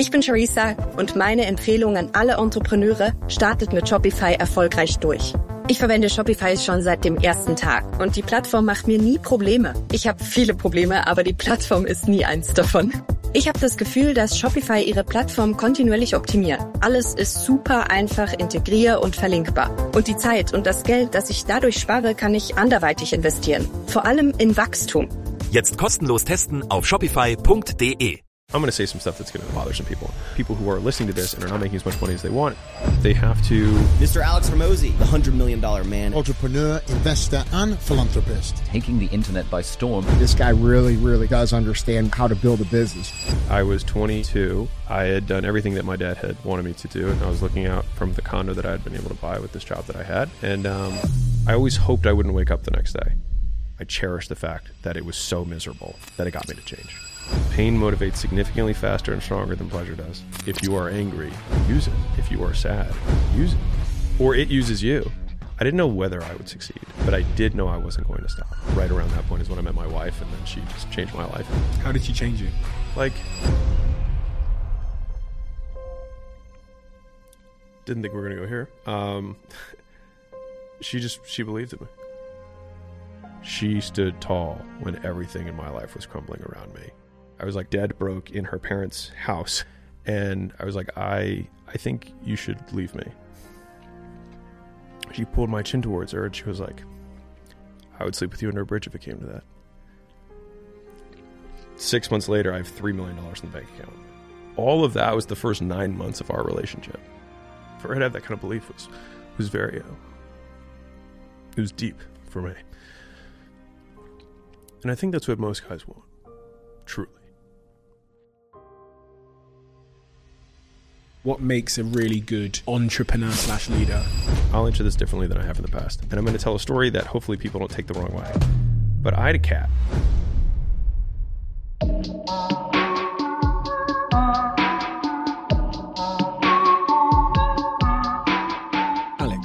Ich bin Charissa und meine Empfehlung an alle Entrepreneure: startet mit Shopify erfolgreich durch. Ich verwende Shopify schon seit dem ersten Tag und die Plattform macht mir nie Probleme. Ich habe viele Probleme, aber die Plattform ist nie eins davon. Ich habe das Gefühl, dass Shopify ihre Plattform kontinuierlich optimiert. Alles ist super einfach, integrier- und verlinkbar. Und die Zeit und das Geld, das ich dadurch spare, kann ich anderweitig investieren. Vor allem in Wachstum. Jetzt kostenlos testen auf shopify.de. I'm going to say some stuff that's going to bother some people. People who are listening to this and are not making as much money as they want, they have to... Mr. Alex Hormozi, the $100 million man. Entrepreneur, investor, and philanthropist. Taking the internet by storm. This guy really, really does understand how to build a business. I was 22. I had done everything that my dad had wanted me to do. And I was looking out from the condo that I had been able to buy with this job that I had. And I always hoped I wouldn't wake up the next day. I cherished the fact that it was so miserable that it got me to change. Pain motivates significantly faster and stronger than pleasure does. If you are angry, use it. If you are sad, use it. Or it uses you. I didn't know whether I would succeed, but I did know I wasn't going to stop. Right around that point is when I met my wife, and then she just changed my life. How did she change you? Like, didn't think we were going to go here. She believed in me. She stood tall when everything in my life was crumbling around me. I was like dead broke in her parents' house. And I was like, I think you should leave me. She pulled my chin towards her and she was like, I would sleep with you under a bridge if it came to that. 6 months later, I have $3 million in the bank account. All of that was the first 9 months of our relationship. For her to have that kind of belief was very, it was deep for me. And I think that's what most guys want, truly. What makes a really good entrepreneur/leader? I'll answer this differently than I have in the past. And I'm going to tell a story that hopefully people don't take the wrong way. But I had a cat. Alex,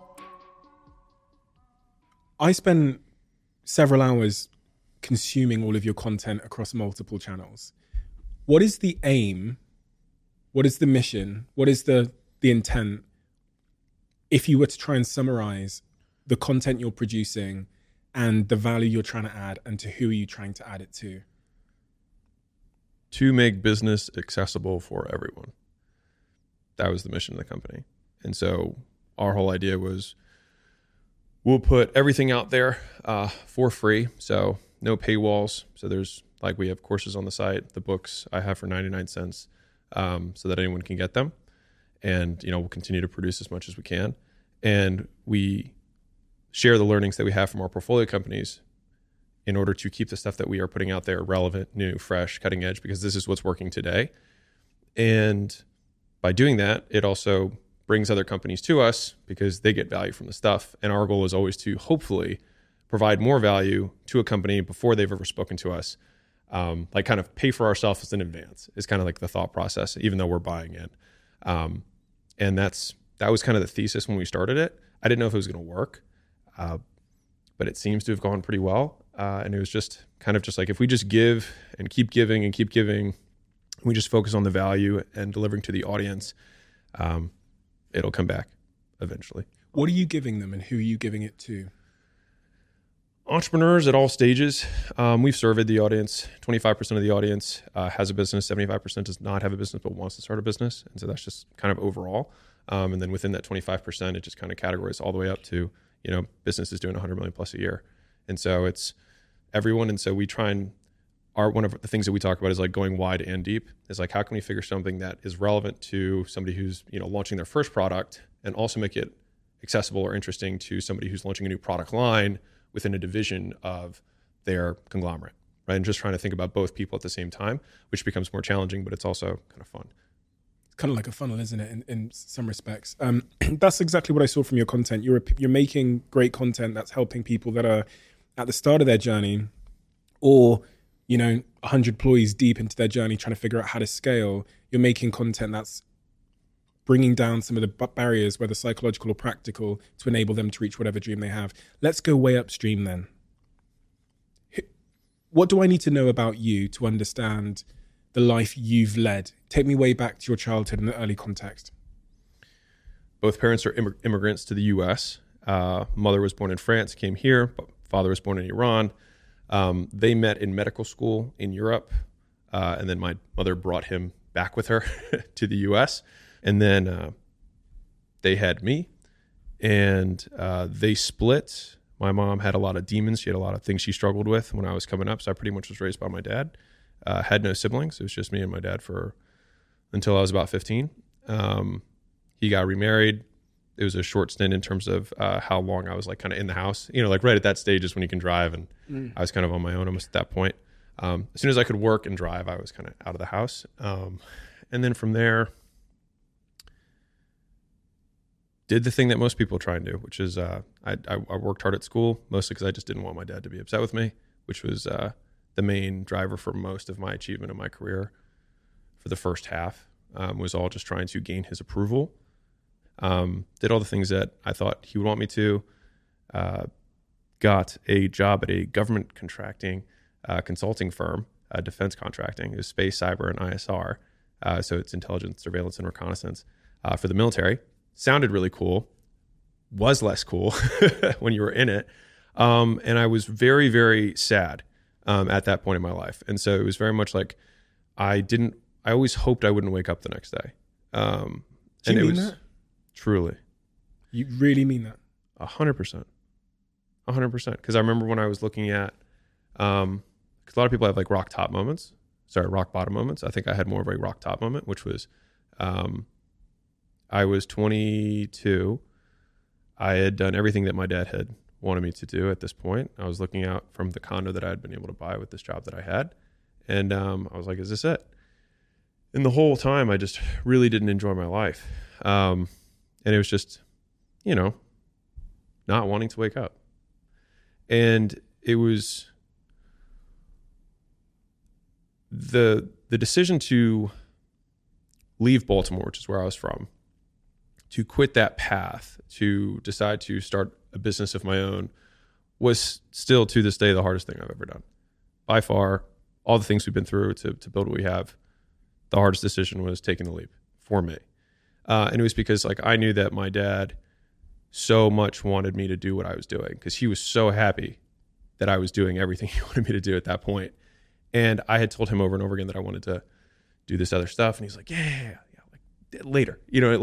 I spent several hours consuming all of your content across multiple channels. What is the aim? What is the mission? What is the intent? If you were to try and summarize the content you're producing and the value you're trying to add, and to who are you trying to add it to? To make business accessible for everyone. That was the mission of the company. And so our whole idea was, we'll put everything out there for free. So no paywalls. So there's like, we have courses on the site, the books I have for 99 cents. So that anyone can get them. And, we'll continue to produce as much as we can. And we share the learnings that we have from our portfolio companies in order to keep the stuff that we are putting out there relevant, new, fresh, cutting edge, because this is what's working today. And by doing that, it also brings other companies to us because they get value from the stuff. And our goal is always to hopefully provide more value to a company before they've ever spoken to us. Like kind of pay for ourselves in advance is kind of like the thought process, even though we're buying in. And that was kind of the thesis when we started it. I didn't know if it was going to work, but it seems to have gone pretty well. And it was just kind of just like, if we just give and keep giving and keep giving, we just focus on the value and delivering to the audience, it'll come back eventually. What are you giving them and who are you giving it to? Entrepreneurs at all stages. We've surveyed the audience. 25% of the audience has a business. 75% does not have a business but wants to start a business. And so that's just kind of overall. And then within that 25%, it just kind of categorizes all the way up to, businesses doing 100 million plus a year. And so it's everyone. And so we try and one of the things that we talk about is like going wide and deep. Is like, how can we figure something that is relevant to somebody who's, launching their first product and also make it accessible or interesting to somebody who's launching a new product line within a division of their conglomerate, right? And just trying to think about both people at the same time, which becomes more challenging, but it's also kind of fun. It's kind of like a funnel, isn't it, in some respects? That's exactly what I saw from your content. You're making great content that's helping people that are at the start of their journey or, 100 employees deep into their journey trying to figure out how to scale. You're making content that's bringing down some of the barriers, whether psychological or practical, to enable them to reach whatever dream they have. Let's go way upstream then. What do I need to know about you to understand the life you've led? Take me way back to your childhood and the early context. Both parents are immigrants to the U.S. Mother was born in France, came here. Father was born in Iran. They met in medical school in Europe. And then my mother brought him back with her to the U.S. And then they had me, and they split. My mom had a lot of demons. She had a lot of things she struggled with when I was coming up. So I pretty much was raised by my dad. Had no siblings. It was just me and my dad until I was about 15. He got remarried. It was a short stint in terms of how long I was like kind of in the house. You know, like right at that stage is when you can drive, and I was kind of on my own almost at that point. As soon as I could work and drive, I was kind of out of the house. And then from there, did the thing that most people try and do, which is I worked hard at school, mostly because I just didn't want my dad to be upset with me, which was the main driver for most of my achievement in my career for the first half, was all just trying to gain his approval. Did all the things that I thought he would want me to. Got a job at a government contracting consulting firm, defense contracting. It was space, cyber, and ISR. So it's intelligence, surveillance, and reconnaissance for the military. Sounded really cool, was less cool when you were in it. And I was very, very sad at that point in my life. And so it was very much like I always hoped I wouldn't wake up the next day. Do you mean that? Truly. You really mean that? 100%. 100%. Because I remember when I was looking at, because a lot of people have like rock bottom moments. I think I had more of a rock top moment, which was, I was 22. I had done everything that my dad had wanted me to do at this point. I was looking out from the condo that I had been able to buy with this job that I had. And I was like, is this it? And the whole time I just really didn't enjoy my life. And it was just, not wanting to wake up. And it was the decision to leave Baltimore, which is where I was from, to quit that path, to decide to start a business of my own, was still to this day the hardest thing I've ever done. By far, all the things we've been through to build what we have, the hardest decision was taking the leap for me. And it was because like I knew that my dad so much wanted me to do what I was doing, because he was so happy that I was doing everything he wanted me to do at that point. And I had told him over and over again that I wanted to do this other stuff. And he's like, yeah, like later.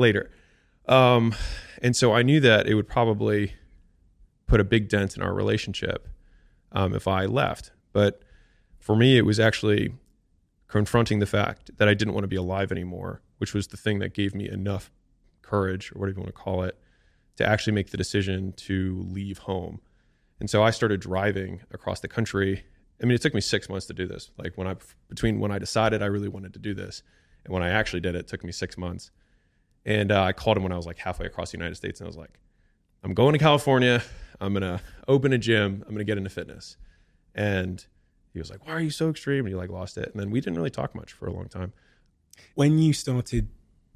And so I knew that it would probably put a big dent in our relationship if I left. But for me, it was actually confronting the fact that I didn't want to be alive anymore, which was the thing that gave me enough courage, or whatever you want to call it, to actually make the decision to leave home. And so I started driving across the country. I mean, it took me 6 months to do this. Like between when I decided I really wanted to do this and when I actually did it, it took me 6 months. And I called him when I was like halfway across the United States, and I was like, I'm going to California. I'm going to open a gym. I'm going to get into fitness. And he was like, why are you so extreme? And he like lost it. And then we didn't really talk much for a long time. When you started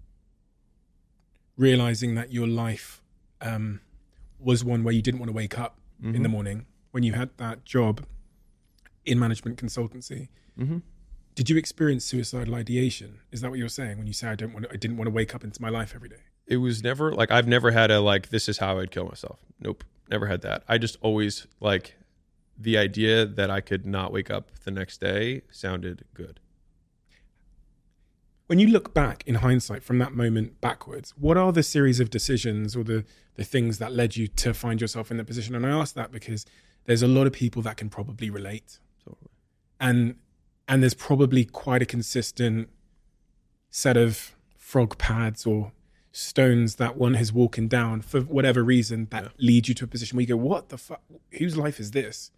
realizing that your life was one where you didn't want to wake up in the morning, when you had that job in management consultancy, did you experience suicidal ideation? Is that what you're saying when you say I didn't want to wake up into my life every day? It was never like, I've never had this is how I'd kill myself. Nope. Never had that. I just always like the idea that I could not wake up the next day sounded good. When you look back in hindsight from that moment backwards, what are the series of decisions or the things that led you to find yourself in that position? And I ask that because there's a lot of people that can probably relate. Totally. And there's probably quite a consistent set of frog pads or stones that one has walking down for whatever reason that lead you to a position where you go, what the fuck? Whose life is this?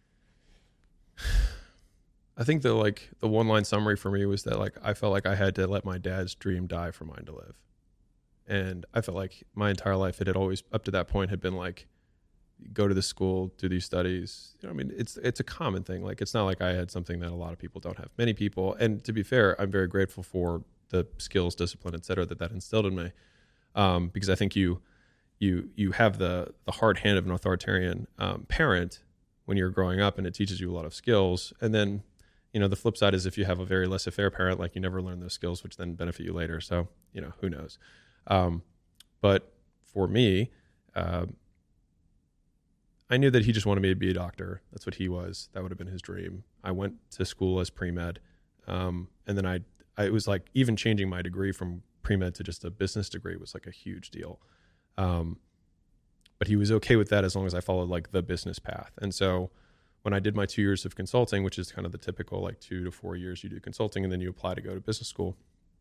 I think the one line summary for me was that like I felt like I had to let my dad's dream die for mine to live. And I felt like my entire life it had always up to that point had been like go to the school, do these studies. I mean, it's a common thing. Like it's not like I had something that a lot of people don't have. Many people, and to be fair, I'm very grateful for the skills, discipline, et cetera, that instilled in me. Because I think you have the hard hand of an authoritarian parent when you're growing up, and it teaches you a lot of skills. And then the flip side is if you have a very laissez-faire parent, like you never learn those skills, which then benefit you later. So, who knows? But for me, I knew that he just wanted me to be a doctor. That's what he was. That would have been his dream. I went to school as pre-med. And then it was like even changing my degree from pre-med to just a business degree was like a huge deal. But he was okay with that as long as I followed like the business path. And so when I did my 2 years of consulting, which is kind of the typical like 2 to 4 years you do consulting and then you apply to go to business school.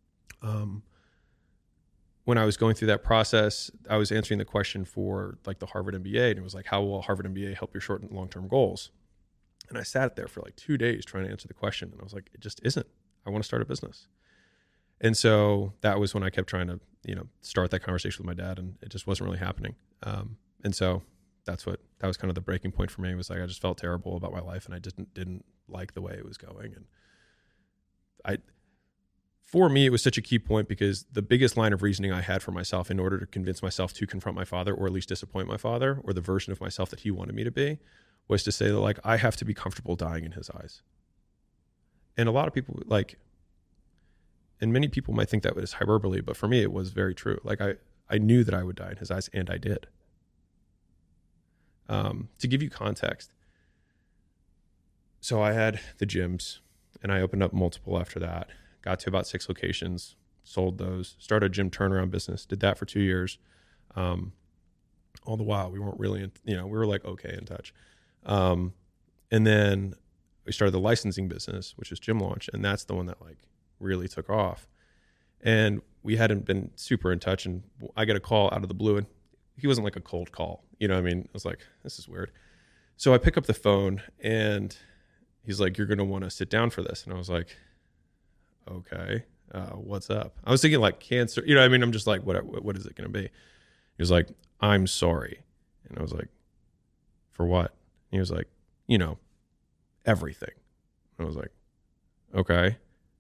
When I was going through that process, I was answering the question for like the Harvard MBA, and it was like, how will Harvard MBA help your short and long-term goals? And I sat there for like 2 days trying to answer the question. And I was like, it just isn't. I want to start a business. And so that was when I kept trying to, start that conversation with my dad, and it just wasn't really happening. And so that was kind of the breaking point for me. Was like, I just felt terrible about my life, and I didn't like the way it was going. And for me, it was such a key point because the biggest line of reasoning I had for myself in order to convince myself to confront my father, or at least disappoint my father, or the version of myself that he wanted me to be, was to say that like, I have to be comfortable dying in his eyes. And a lot of people and many people might think that was hyperbole, but for me, it was very true. Like I knew that I would die in his eyes, and I did. To give you context, so I had the gyms, and I opened up multiple after that. Got to about 6 locations, sold those, started a gym turnaround business, did that for 2 years. All the while, we weren't really, we were like okay in touch. And then we started the licensing business, which is Gym Launch, and that's the one that like really took off. And we hadn't been super in touch, and I get a call out of the blue, and he wasn't like a cold call. You know what I mean? I was like, this is weird. So I pick up the phone, and he's like, you're going to want to sit down for this. And I was like, okay, what's up? I was thinking like cancer, what I mean? I'm just like, what is it going to be? He was like, I'm sorry. And I was like, for what? And he was like, everything. And I was like, okay.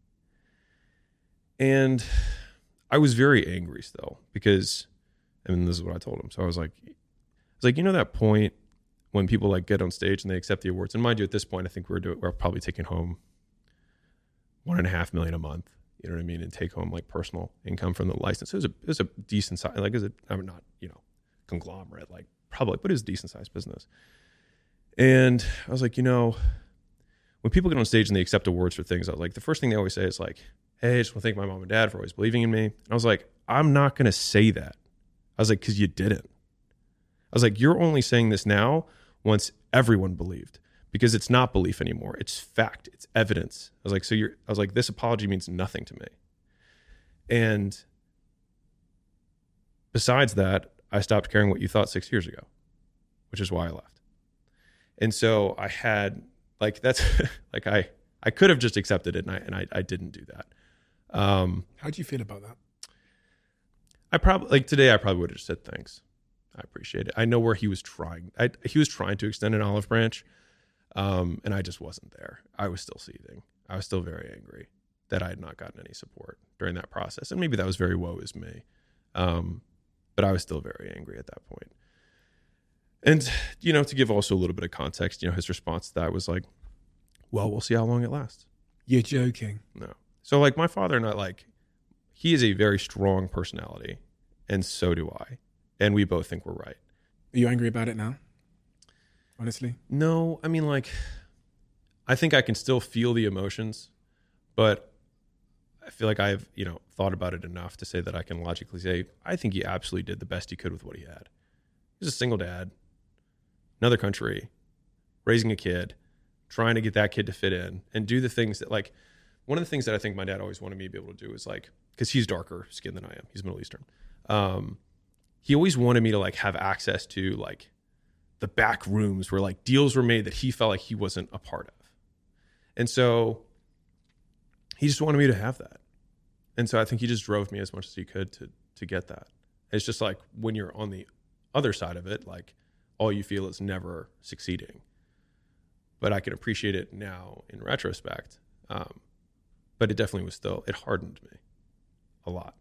And I was very angry still because, and this is what I told him. So I was like, that point when people like get on stage and they accept the awards, and mind you, at this point, I think we're probably taking home $1.5 million a month, you know what I mean? And take home like personal income from the license. It was a decent size, like, I'm not, conglomerate, like probably, but it was a decent sized business. And I was like, when people get on stage and they accept awards for things, I was like, the first thing they always say is like, hey, I just want to thank my mom and dad for always believing in me. And I was like, I'm not going to say that. I was like, because you didn't. I was like, you're only saying this now once everyone believed, because it's not belief anymore. It's fact. It's evidence. I was like, this apology means nothing to me. And besides that, I stopped caring what you thought 6 years ago, which is why I left. And so I had like, that's like, I could have just accepted it, and I didn't do that. How do you feel about that? Today I probably would have just said thanks. I appreciate it. I know where he was trying. He was trying to extend an olive branch, and I just wasn't there. I was still seething. I was still very angry that I had not gotten any support during that process. And maybe that was very woe is me. But I was still very angry at that point. And, to give also a little bit of context, his response to that was like, well, we'll see how long it lasts. You're joking. No. So like my father and I, he is a very strong personality, and so do I. And we both think we're right. Are you angry about it now? Honestly? No, I mean, I think I can still feel the emotions, but I feel like I've, thought about it enough to say that I can logically say, I think he absolutely did the best he could with what he had. He's a single dad, another country, raising a kid, trying to get that kid to fit in and do the things that one of the things that I think my dad always wanted me to be able to do is because he's darker skinned than I am. He's Middle Eastern. He always wanted me to have access to the back rooms where deals were made that he felt like he wasn't a part of. And so he just wanted me to have that. And so I think he just drove me as much as he could to get that. It's just when you're on the other side of it, all you feel is never succeeding. But I can appreciate it now in retrospect. But it definitely it hardened me a lot.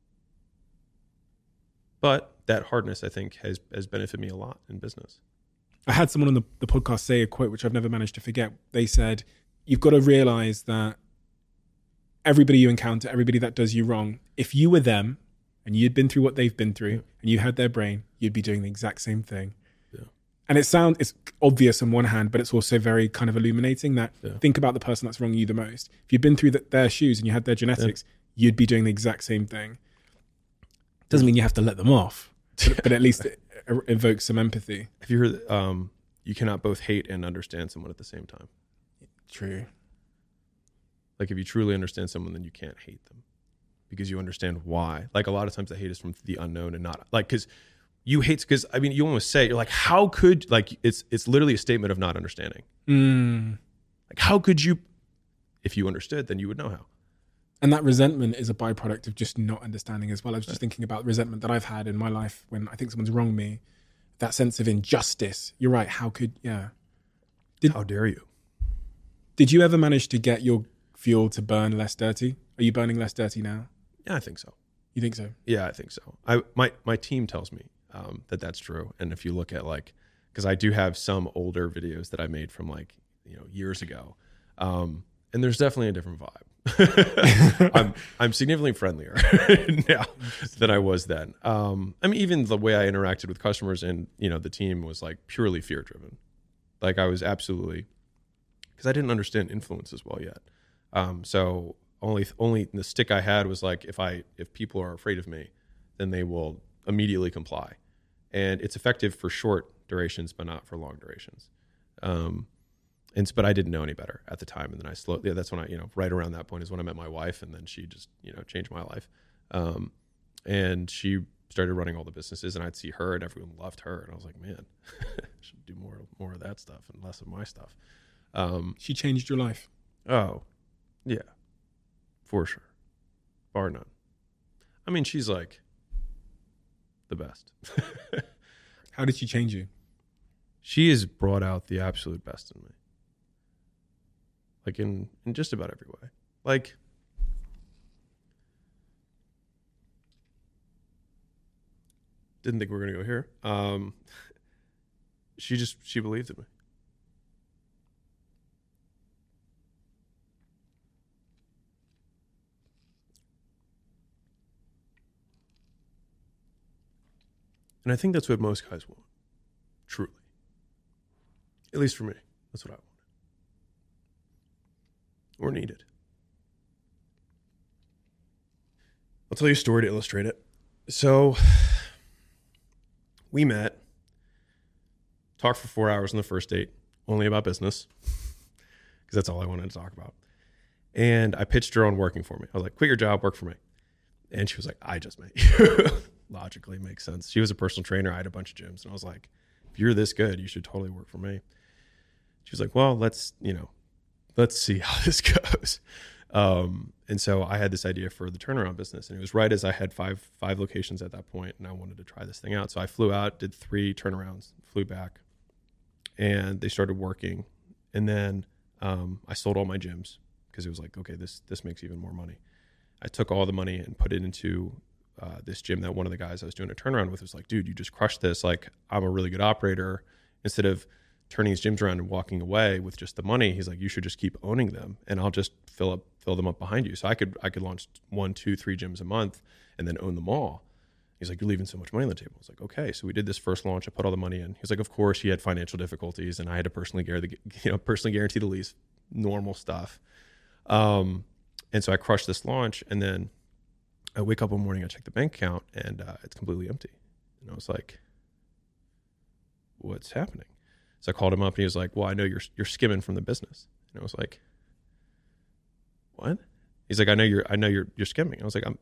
But that hardness, I think, has benefited me a lot in business. I had someone on the podcast say a quote, which I've never managed to forget. They said, you've got to realize that everybody you encounter, everybody that does you wrong, if you were them and you'd been through what they've been through and you had their brain, you'd be doing the exact same thing. Yeah. And it's obvious on one hand, but it's also very kind of illuminating that think about the person that's wronging you the most. If you'd been through their shoes and you had their genetics, you'd be doing the exact same thing. Doesn't mean you have to let them off, but at least it evokes some empathy. Have you heard you cannot both hate and understand someone at the same time? True. Like if you truly understand someone, then you can't hate them because you understand why. Like a lot of times the hate is from the unknown and not like, because you hate, because I mean, you almost say, you're like, how could, like, it's literally a statement of not understanding. Like, how could you, if you understood, then you would know how. And that resentment is a byproduct of just not understanding as well. I was just thinking about resentment that I've had in my life when I think someone's wronged me. That sense of injustice. You're right. How could, how dare you? Did you ever manage to get your fuel to burn less dirty? Are you burning less dirty now? Yeah, I think so. You think so? Yeah, I think so. My team tells me that's true. And if you look at like, because I do have some older videos that I made from like, years ago. And there's definitely a different vibe. I'm significantly friendlier now than I was then. I mean, even the way I interacted with customers and, the team was like purely fear driven. Like I was absolutely, because I didn't understand influence as well yet. So only the stick I had was like, if people are afraid of me, then they will immediately comply. And it's effective for short durations, but not for long durations. But I didn't know any better at the time. And then that's when I, right around that point is when I met my wife, and then she just, changed my life. And she started running all the businesses, and I'd see her and everyone loved her. And I was like, man, I should do more of that stuff and less of my stuff. She changed your life. Oh, yeah, for sure. Bar none. I mean, she's like the best. How did she change you? She has brought out the absolute best in me. Like in just about every way. Like, didn't think we were going to go here. She believed in me. And I think that's what most guys want. Truly. At least for me. That's what I wanted. Or needed. I'll tell you a story to illustrate it. So, we met, talked for 4 hours on the first date, only about business, because that's all I wanted to talk about. And I pitched her on working for me. I was like, quit your job, work for me. And she was like, I just met you. Logically makes sense. She was a personal trainer. I had a bunch of gyms. And I was like, if you're this good, you should totally work for me. She was like, well, let's see how this goes. And so I had this idea for the turnaround business, and it was right as I had five locations at that point, and I wanted to try this thing out. So I flew out, did 3 turnarounds, flew back, and they started working. And then I sold all my gyms because it was like, okay, this makes even more money. I took all the money and put it into this gym that one of the guys I was doing a turnaround with was like, dude, you just crushed this. Like, I'm a really good operator. Instead of turning his gyms around and walking away with just the money, he's like, you should just keep owning them, and I'll just fill them up behind you. So I could launch 1, 2, 3 gyms a month and then own them all. He's like, you're leaving so much money on the table. I was like, okay. So we did this first launch. I put all the money in. He's like, of course, he had financial difficulties, and I had to personally guarantee the lease, normal stuff. And so I crushed this launch, and then I wake up one morning, I check the bank account, and it's completely empty. And I was like, what's happening? So I called him up, and he was like, well, I know you're skimming from the business. And I was like, what? He's like, I know you're skimming. I was like,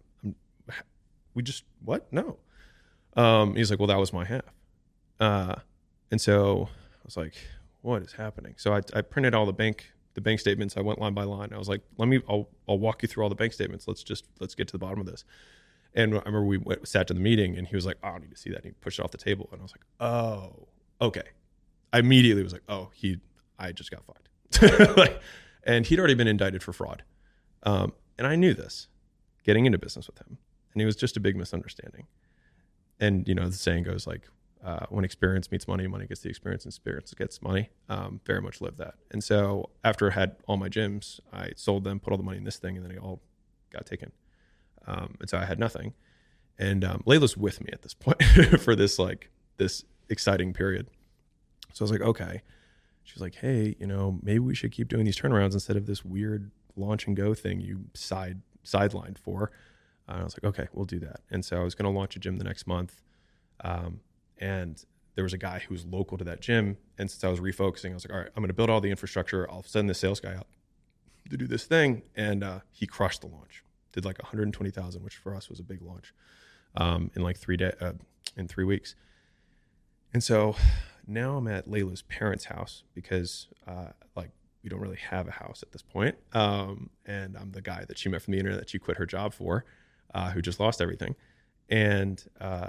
what? No. He's like, well, that was my half. And so I was like, what is happening? So I printed all the bank statements. I went line by line. I was like, I'll walk you through all the bank statements. Let's get to the bottom of this. And I remember we sat to the meeting, and he was like, I don't need to see that. And he pushed it off the table. And I was like, oh, okay. I immediately was like, oh, I just got fucked. And he'd already been indicted for fraud. And I knew this getting into business with him. And it was just a big misunderstanding. And, the saying goes like, when experience meets money, money gets the experience, and experience gets money. Very much live that. And so after I had all my gyms, I sold them, put all the money in this thing, and then they all got taken. And so I had nothing. And Layla's with me at this point for this exciting period. So I was like, okay. She was like, hey, maybe we should keep doing these turnarounds instead of this weird launch and go thing you sidelined for. I was like, okay, we'll do that. And so I was going to launch a gym the next month. And there was a guy who was local to that gym. And since I was refocusing, I was like, all right, I'm going to build all the infrastructure. I'll send the sales guy out to do this thing. And he crushed the launch, did like 120,000, which for us was a big launch, in like 3 days, in 3 weeks. And so now I'm at Layla's parents' house because we don't really have a house at this point. And I'm the guy that she met from the internet that she quit her job for, who just lost everything. And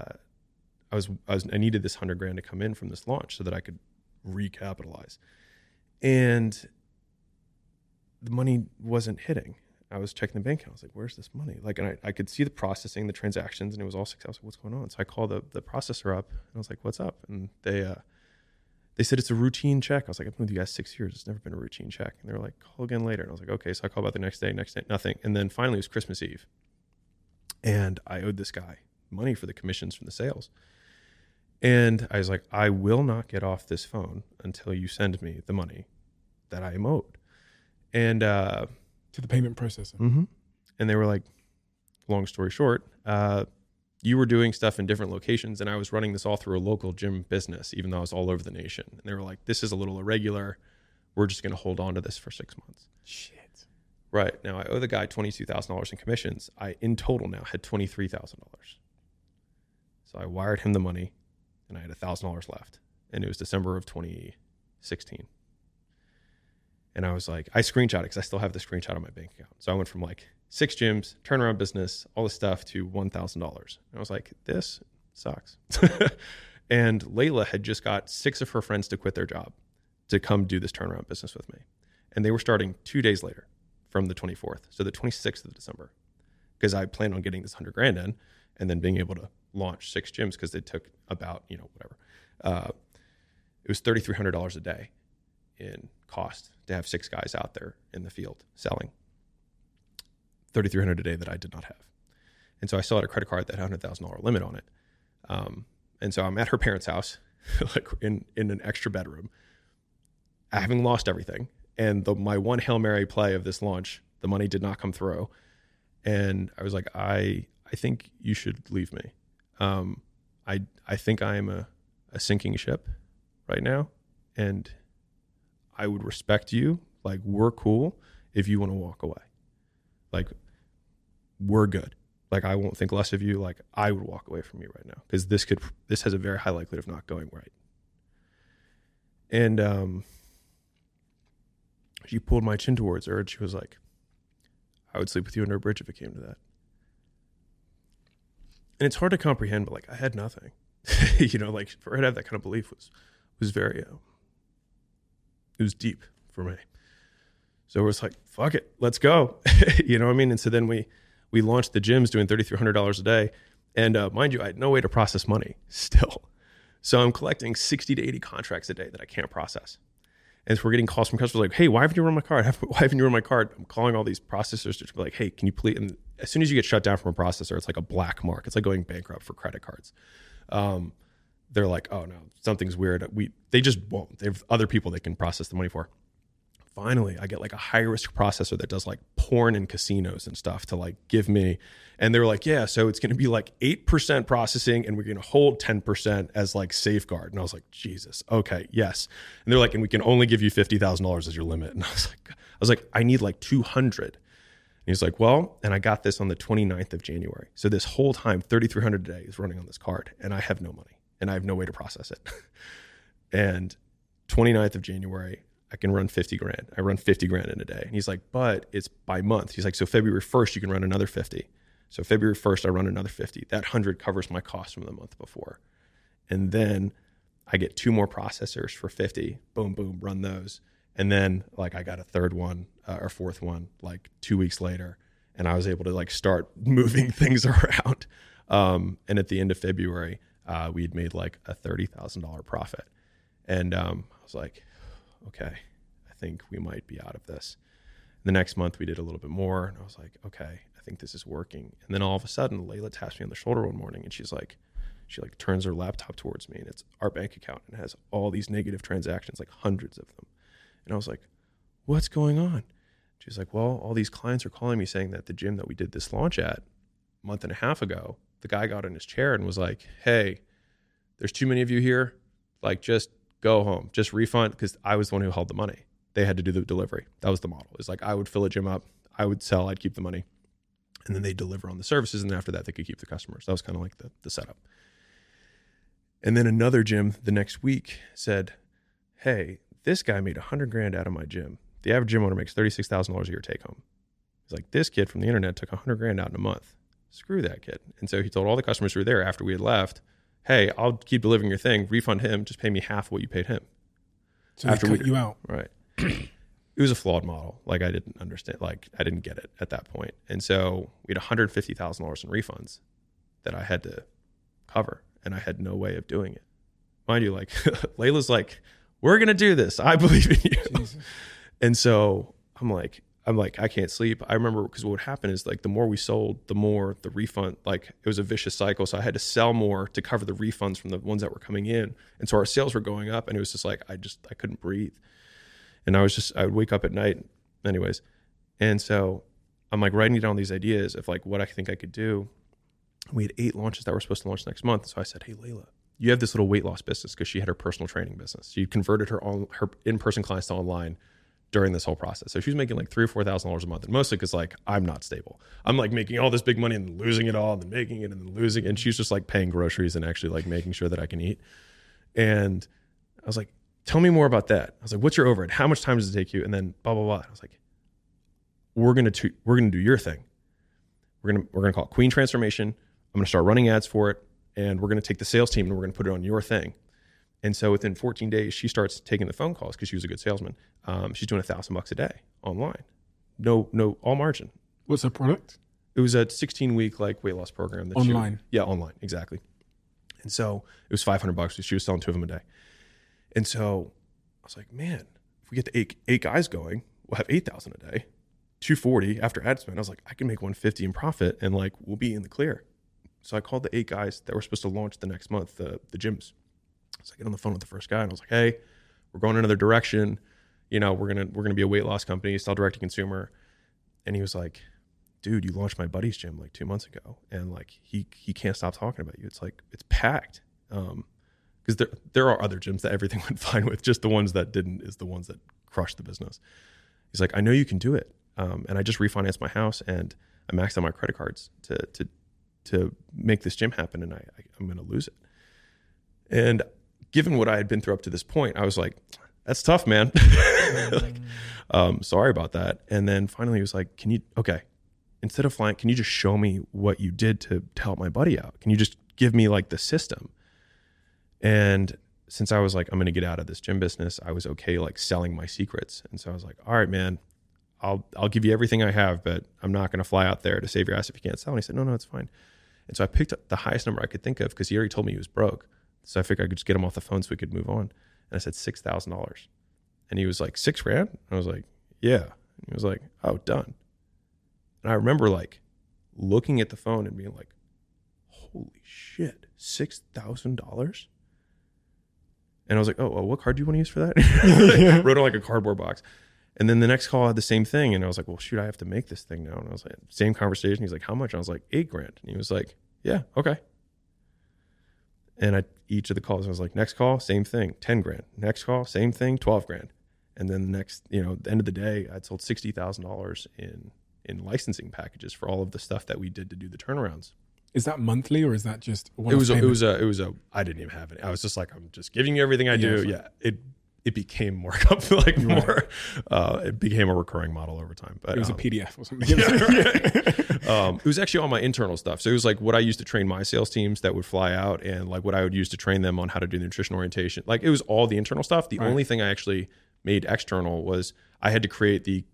I needed this $100,000 to come in from this launch so that I could recapitalize. And the money wasn't hitting. I was checking the bank account. I was like, where's this money? And I could see the processing, the transactions, and it was all successful. I was like, what's going on? So I called the processor up and I was like, what's up? And they said it's a routine check. I was like, I've been with you guys 6 years. It's never been a routine check. And they were like, call again later. And I was like, okay. So I called about the next day, nothing. And then finally it was Christmas Eve. And I owed this guy money for the commissions from the sales. And I was like, I will not get off this phone until you send me the money that I am owed. And to the payment processor. Mm-hmm. And they were like, long story short, you were doing stuff in different locations, and I was running this all through a local gym business, even though I was all over the nation. And they were like, this is a little irregular. We're just going to hold on to this for 6 months. Shit. Right. Now I owe the guy $22,000 in commissions. I, in total now, had $23,000. So I wired him the money, and I had $1,000 left. And it was December of 2016. And I was like, I screenshot it because I still have the screenshot on my bank account. So I went from like 6 gyms, turnaround business, all this stuff to $1,000. And I was like, this sucks. And Layla had just got 6 of her friends to quit their job to come do this turnaround business with me. And they were starting 2 days later from the 24th. So the 26th of December, because I planned on getting this $100,000 in and then being able to launch 6 gyms because it took about, whatever. It was $3,300 a day in cost to have 6 guys out there in the field selling. $3,300 a day that I did not have. And so I still had a credit card that had a $100,000 limit on it. And so I'm at her parents' house, like in an extra bedroom, having lost everything. And my one Hail Mary play of this launch, the money did not come through. And I was like, I think you should leave me. I think I am a sinking ship right now. And I would respect you. Like, we're cool if you want to walk away. Like, we're good. Like, I won't think less of you. Like, I would walk away from you right now because this has a very high likelihood of not going right. And she pulled my chin towards her and she was like, I would sleep with you under a bridge if it came to that. And it's hard to comprehend, but like, I had nothing. Like, for her to have that kind of belief was very, it was deep for me. So it was like, fuck it, let's go. You know what I mean? And so then we launched the gyms doing $3,300 a day. And mind you, I had no way to process money still. So I'm collecting 60 to 80 contracts a day that I can't process. And so we're getting calls from customers like, hey, why haven't you run my card? Why haven't you run my card? I'm calling all these processors to be like, hey, can you please? And as soon as you get shut down from a processor, it's like a black mark. It's like going bankrupt for credit cards. They're like, oh no, something's weird. They just won't. They have other people they can process the money for. Finally, I get like a high risk processor that does like porn and casinos and stuff to like give me. And they're like, yeah, so it's going to be like 8% processing and we're going to hold 10% as like safeguard. And I was like, Jesus. Okay. Yes. And they're like, and we can only give you $50,000 as your limit. And I was like, I need like 200. And he's like, well, and I got this on the 29th of January. So this whole time, 3,300 a day is running on this card and I have no money and I have no way to process it. And 29th of January, I can run 50 grand. I run 50 grand in a day. And he's like, but it's by month. He's like, so February 1st, you can run another 50. So February 1st, I run another 50. That 100 covers my cost from the month before. And then I get 2 more processors for 50. Boom, boom, run those. And then like I got a third one or fourth one like 2 weeks later. And I was able to like start moving things around. And at the end of February, we had made like a $30,000 profit. And I was like, okay, I think we might be out of this. The next month we did a little bit more, and I was like, okay, I think this is working. And then all of a sudden, Layla taps me on the shoulder one morning, and she turns her laptop towards me, and it's our bank account, and it has all these negative transactions, like hundreds of them. And I was like, what's going on? She's like, well, all these clients are calling me saying that the gym that we did this launch at a month and a half ago, the guy got in his chair and was like, hey, there's too many of you here. Like, just go home, just refund, because I was the one who held the money. They had to do the delivery. That was the model. It's like, I would fill a gym up, I would sell, I'd keep the money, and then they deliver on the services. And after that, they could keep the customers. That was kind of like the setup. And then another gym the next week said, hey, this guy made $100,000 out of my gym. The average gym owner makes $36,000 a year take home. He's like, this kid from the internet took $100,000 out in a month. Screw that kid. And so he told all the customers who were there after we had left, hey, I'll keep delivering your thing, refund him, just pay me half what you paid him. So after they cut you out. Right. It was a flawed model. Like, I didn't understand, like I didn't get it at that point. And so we had $150,000 in refunds that I had to cover, and I had no way of doing it. Mind you, like Layla's like, we're going to do this. I believe in you. Jesus. And so I'm like, I can't sleep. I remember, because what would happen is, like, the more we sold, the more the refund, like, it was a vicious cycle. So I had to sell more to cover the refunds from the ones that were coming in. And so our sales were going up, and it was just like, I couldn't breathe. And I would wake up at night anyways. And so I'm like writing down these ideas of like what I think I could do. We had 8 launches that were supposed to launch next month. So I said, hey, Layla, you have this little weight loss business, because she had her personal training business. She converted her in-person clients to online during this whole process. So she was making like $3,000 or $4,000 a month, and mostly because, like, I'm not stable. I'm like making all this big money and then losing it all, and then making it and then losing it. And she's just like paying groceries and actually like making sure that I can eat. And I was like, tell me more about that. I was like, what's your overhead? How much time does it take you? And then blah, blah, blah. And I was like, we're going to do your thing. We're going to call it Queen Transformation. I'm going to start running ads for it. And we're going to take the sales team and we're going to put it on your thing. And so within 14 days, she starts taking the phone calls, because she was a good salesman. She's doing $1,000 a day online. No, all margin. What's her product? It was a 16-week like weight loss program. That online. Online. Exactly. And so it was $500. She was selling 2 of them a day. And so I was like, man, if we get the eight guys going, we'll have 8,000 a day, 240 after ad spend. I was like, I can make 150 in profit, and like, we'll be in the clear. So I called the 8 guys that were supposed to launch the next month, the gyms. So I get on the phone with the first guy, and I was like, hey, we're going another direction. You know, we're gonna be a weight loss company, still direct to consumer. And he was like, dude, you launched my buddy's gym like 2 months ago, and like he can't stop talking about you. It's like, it's packed. Because there are other gyms that everything went fine with. Just the ones that didn't is the ones that crushed the business. He's like, I know you can do it. And I just refinanced my house, and I maxed out my credit cards to make this gym happen, and I'm going to lose it. And given what I had been through up to this point, I was like, that's tough, man. Sorry about that. And then finally he was like, instead of flying, can you just show me what you did to help my buddy out? Can you just give me like the system? And since I was like, I'm going to get out of this gym business, I was okay like selling my secrets. And so I was like, all right, man, I'll give you everything I have, but I'm not going to fly out there to save your ass if you can't sell. And he said, no, it's fine. And so I picked up the highest number I could think of, because he already told me he was broke. So I figured I could just get him off the phone so we could move on. And I said $6,000. And he was like, $6,000? I was like, yeah. And he was like, oh, done. And I remember like looking at the phone and being like, holy shit, $6,000? And I was like, oh, what card do you want to use for that? Wrote on like a cardboard box. And then the next call had the same thing. And I was like, well, shoot, I have to make this thing now. And I was like, same conversation. He's like, how much? And I was like, $8,000. And he was like, yeah, okay. And each of the calls, I was like, next call, same thing, $10,000. Next call, same thing, $12,000. And then the next, at the end of the day, I'd sold $60,000 in licensing packages for all of the stuff that we did to do the turnarounds. Is that monthly, or is that just it was a I didn't even have it. I was just like, I'm just giving you everything I do. Yeah. It became more like more it became a recurring model over time. But it was a PDF or something. It was actually all my internal stuff. So it was like what I used to train my sales teams that would fly out, and like what I would use to train them on how to do the nutrition orientation. Like it was all the internal stuff. The only thing I actually made external was I had to create the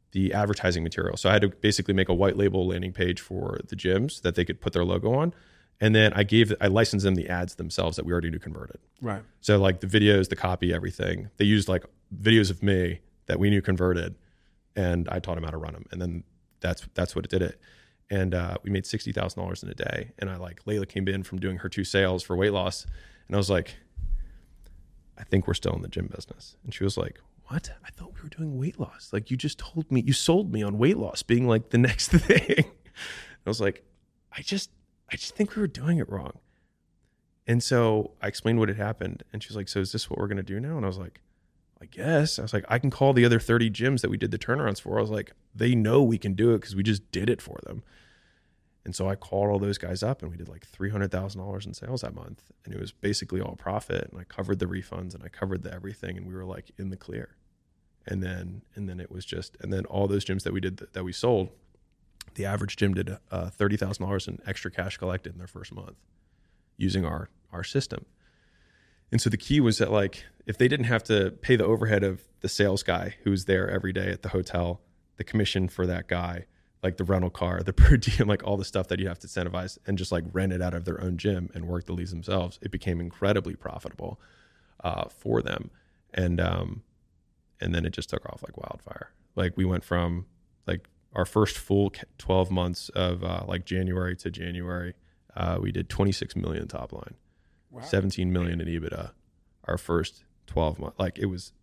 advertising material. So I had to basically make a white label landing page for the gyms that they could put their logo on. And then I licensed them the ads themselves that we already knew converted. Right. So like the videos, the copy, everything. They used like videos of me that we knew converted, and I taught them how to run them. And then that's what it did it. And we made $60,000 in a day. And Layla came in from doing her 2 sales for weight loss, and I was like, I think we're still in the gym business. And she was like, what? I thought we were doing weight loss. Like, you just told me, you sold me on weight loss being like the next thing. I was like, I just think we were doing it wrong. And so I explained what had happened. And she was like, so is this what we're going to do now? And I was like, I guess. I was like, I can call the other 30 gyms that we did the turnarounds for. I was like, they know we can do it because we just did it for them. And so I called all those guys up, and we did like $300,000 in sales that month. And it was basically all profit. And I covered the refunds, and I covered the everything. And we were like in the clear. And then it was just, and then all those gyms that we did that we sold, the average gym did $30,000 in extra cash collected in their first month using our system. And so the key was that, like, if they didn't have to pay the overhead of the sales guy who was there every day at the hotel, the commission for that guy, like the rental car, the per diem, like all the stuff that you have to incentivize, and just like rent it out of their own gym and work the leads themselves, it became incredibly profitable for them. And then it just took off like wildfire. Like we went from like our first full 12 months of like January to January, we did 26 million top line, wow. 17 million in EBITDA. Our first 12 months, like it was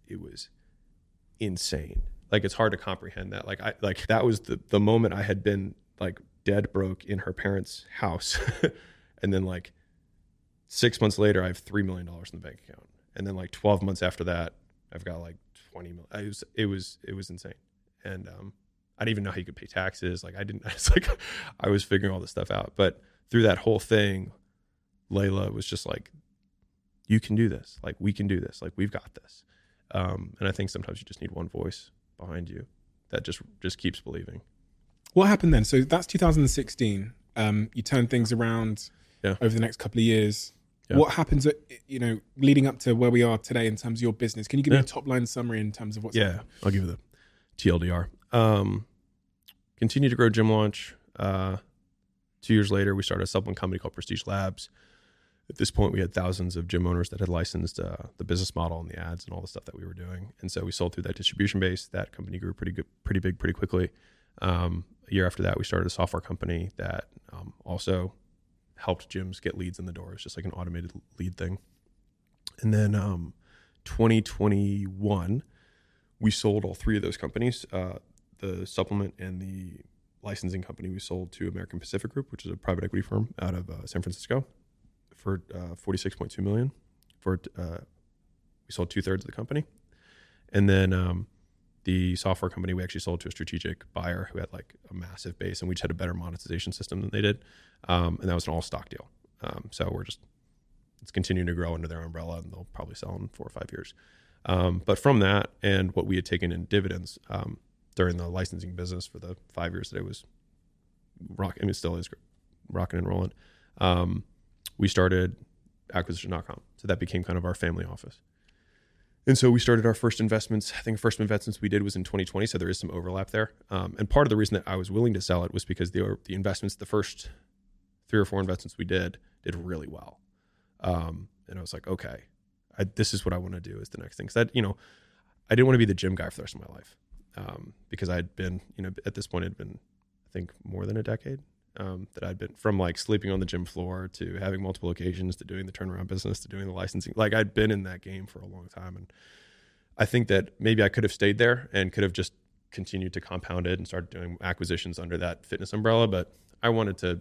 insane. Like it's hard to comprehend that. Like that was the moment I had been like dead broke in her parents' house, and then like 6 months later, I have $3 million in the bank account, and then like 12 months after that, I've got like 20 million. It was insane, and I didn't even know how you could pay taxes. Like I was figuring all this stuff out. But through that whole thing, Layla was just like, you can do this. Like we can do this. Like we've got this. And I think sometimes you just need one voice behind you that just keeps believing. What happened then? So that's 2016. You turned things around over the next couple of years. Yeah. What happens, leading up to where we are today in terms of your business? Can you give me a top line summary in terms of what's happening? I'll give you the TLDR. Continue to grow Gym Launch. 2 years later, we started a supplement company called Prestige Labs. At this point, we had thousands of gym owners that had licensed the business model and the ads and all the stuff that we were doing. And so we sold through that distribution base. That company grew pretty big, pretty quickly. A year after that, we started a software company that also helped gyms get leads in the door. It's just like an automated lead thing. And then 2021, we sold all 3 of those companies. The supplement and the licensing company we sold to American Pacific Group, which is a private equity firm out of San Francisco, for $46.2 million. We sold 2/3 of the company. And then the software company we actually sold to a strategic buyer who had like a massive base, and we just had a better monetization system than they did. And that was an all stock deal. So it's continuing to grow under their umbrella, and they'll probably sell in 4 or 5 years. But from that and what we had taken in dividends during the licensing business for the 5 years that it was rocking, it still is rocking and rolling, we started Acquisition.com. So that became kind of our family office. And so we started our first investments. I think the first investments we did was in 2020. So there is some overlap there. And part of the reason that I was willing to sell it was because the investments, the first 3 or 4 investments we did really well. And I was like, okay, this is what I want to do is the next thing. Cause I didn't want to be the gym guy for the rest of my life. Because I'd been, at this point, it'd been, I think, more than a decade that I'd been from like sleeping on the gym floor to having multiple occasions to doing the turnaround business to doing the licensing. Like I'd been in that game for a long time. And I think that maybe I could have stayed there and could have just continued to compound it and started doing acquisitions under that fitness umbrella. But I wanted to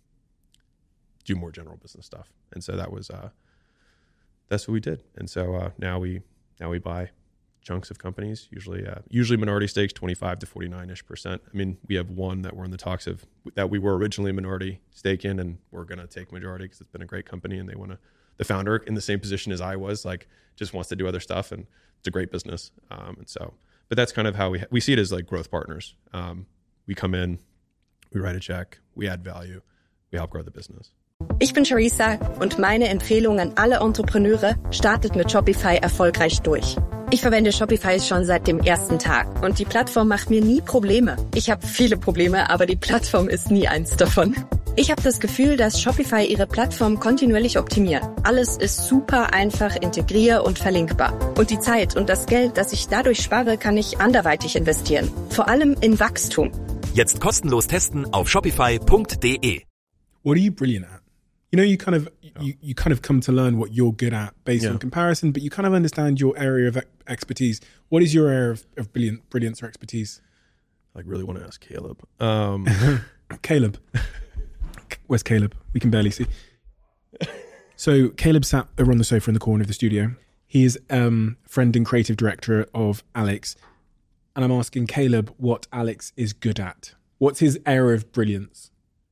do more general business stuff. And so that's what we did. And so now we buy chunks of companies, usually minority stakes, 25 to 49%. I mean, we have one that we're in the talks of that we were originally a minority stake in, and we're going to take majority because it's been a great company, and the founder in the same position as I was, like, just wants to do other stuff, and it's a great business. But that's kind of how we see it as like growth partners. We come in, we write a check, we add value, we help grow the business. Ich bin Charissa und meine Empfehlung an alle Entrepreneure, startet mit Shopify erfolgreich durch. Ich verwende Shopify schon seit dem ersten Tag und die Plattform macht mir nie Probleme. Ich habe viele Probleme, aber die Plattform ist nie eins davon. Ich habe das Gefühl, dass Shopify ihre Plattform kontinuierlich optimiert. Alles ist super einfach, integrier- und verlinkbar. Und die Zeit und das Geld, das ich dadurch spare, kann ich anderweitig investieren. Vor allem in Wachstum. Jetzt kostenlos testen auf shopify.de. What are you brilliant at? You know, you kind of come to learn what you're good at based on comparison, but you kind of understand your area of expertise. What is your area of brilliance or expertise? I really want to ask Caleb. Caleb. Where's Caleb? We can barely see. So Caleb sat over on the sofa in the corner of the studio. He is friend and creative director of Alex. And I'm asking Caleb what Alex is good at. What's his area of brilliance?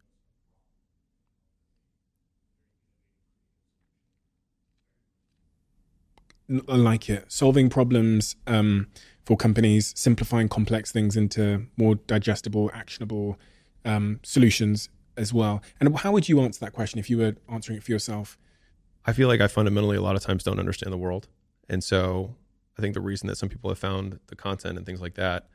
I like it. Solving problems for companies, simplifying complex things into more digestible, actionable solutions as well. And how would you answer that question if you were answering it for yourself? I feel like I fundamentally a lot of times don't understand the world. And so I think the reason that some people have found the content and things like that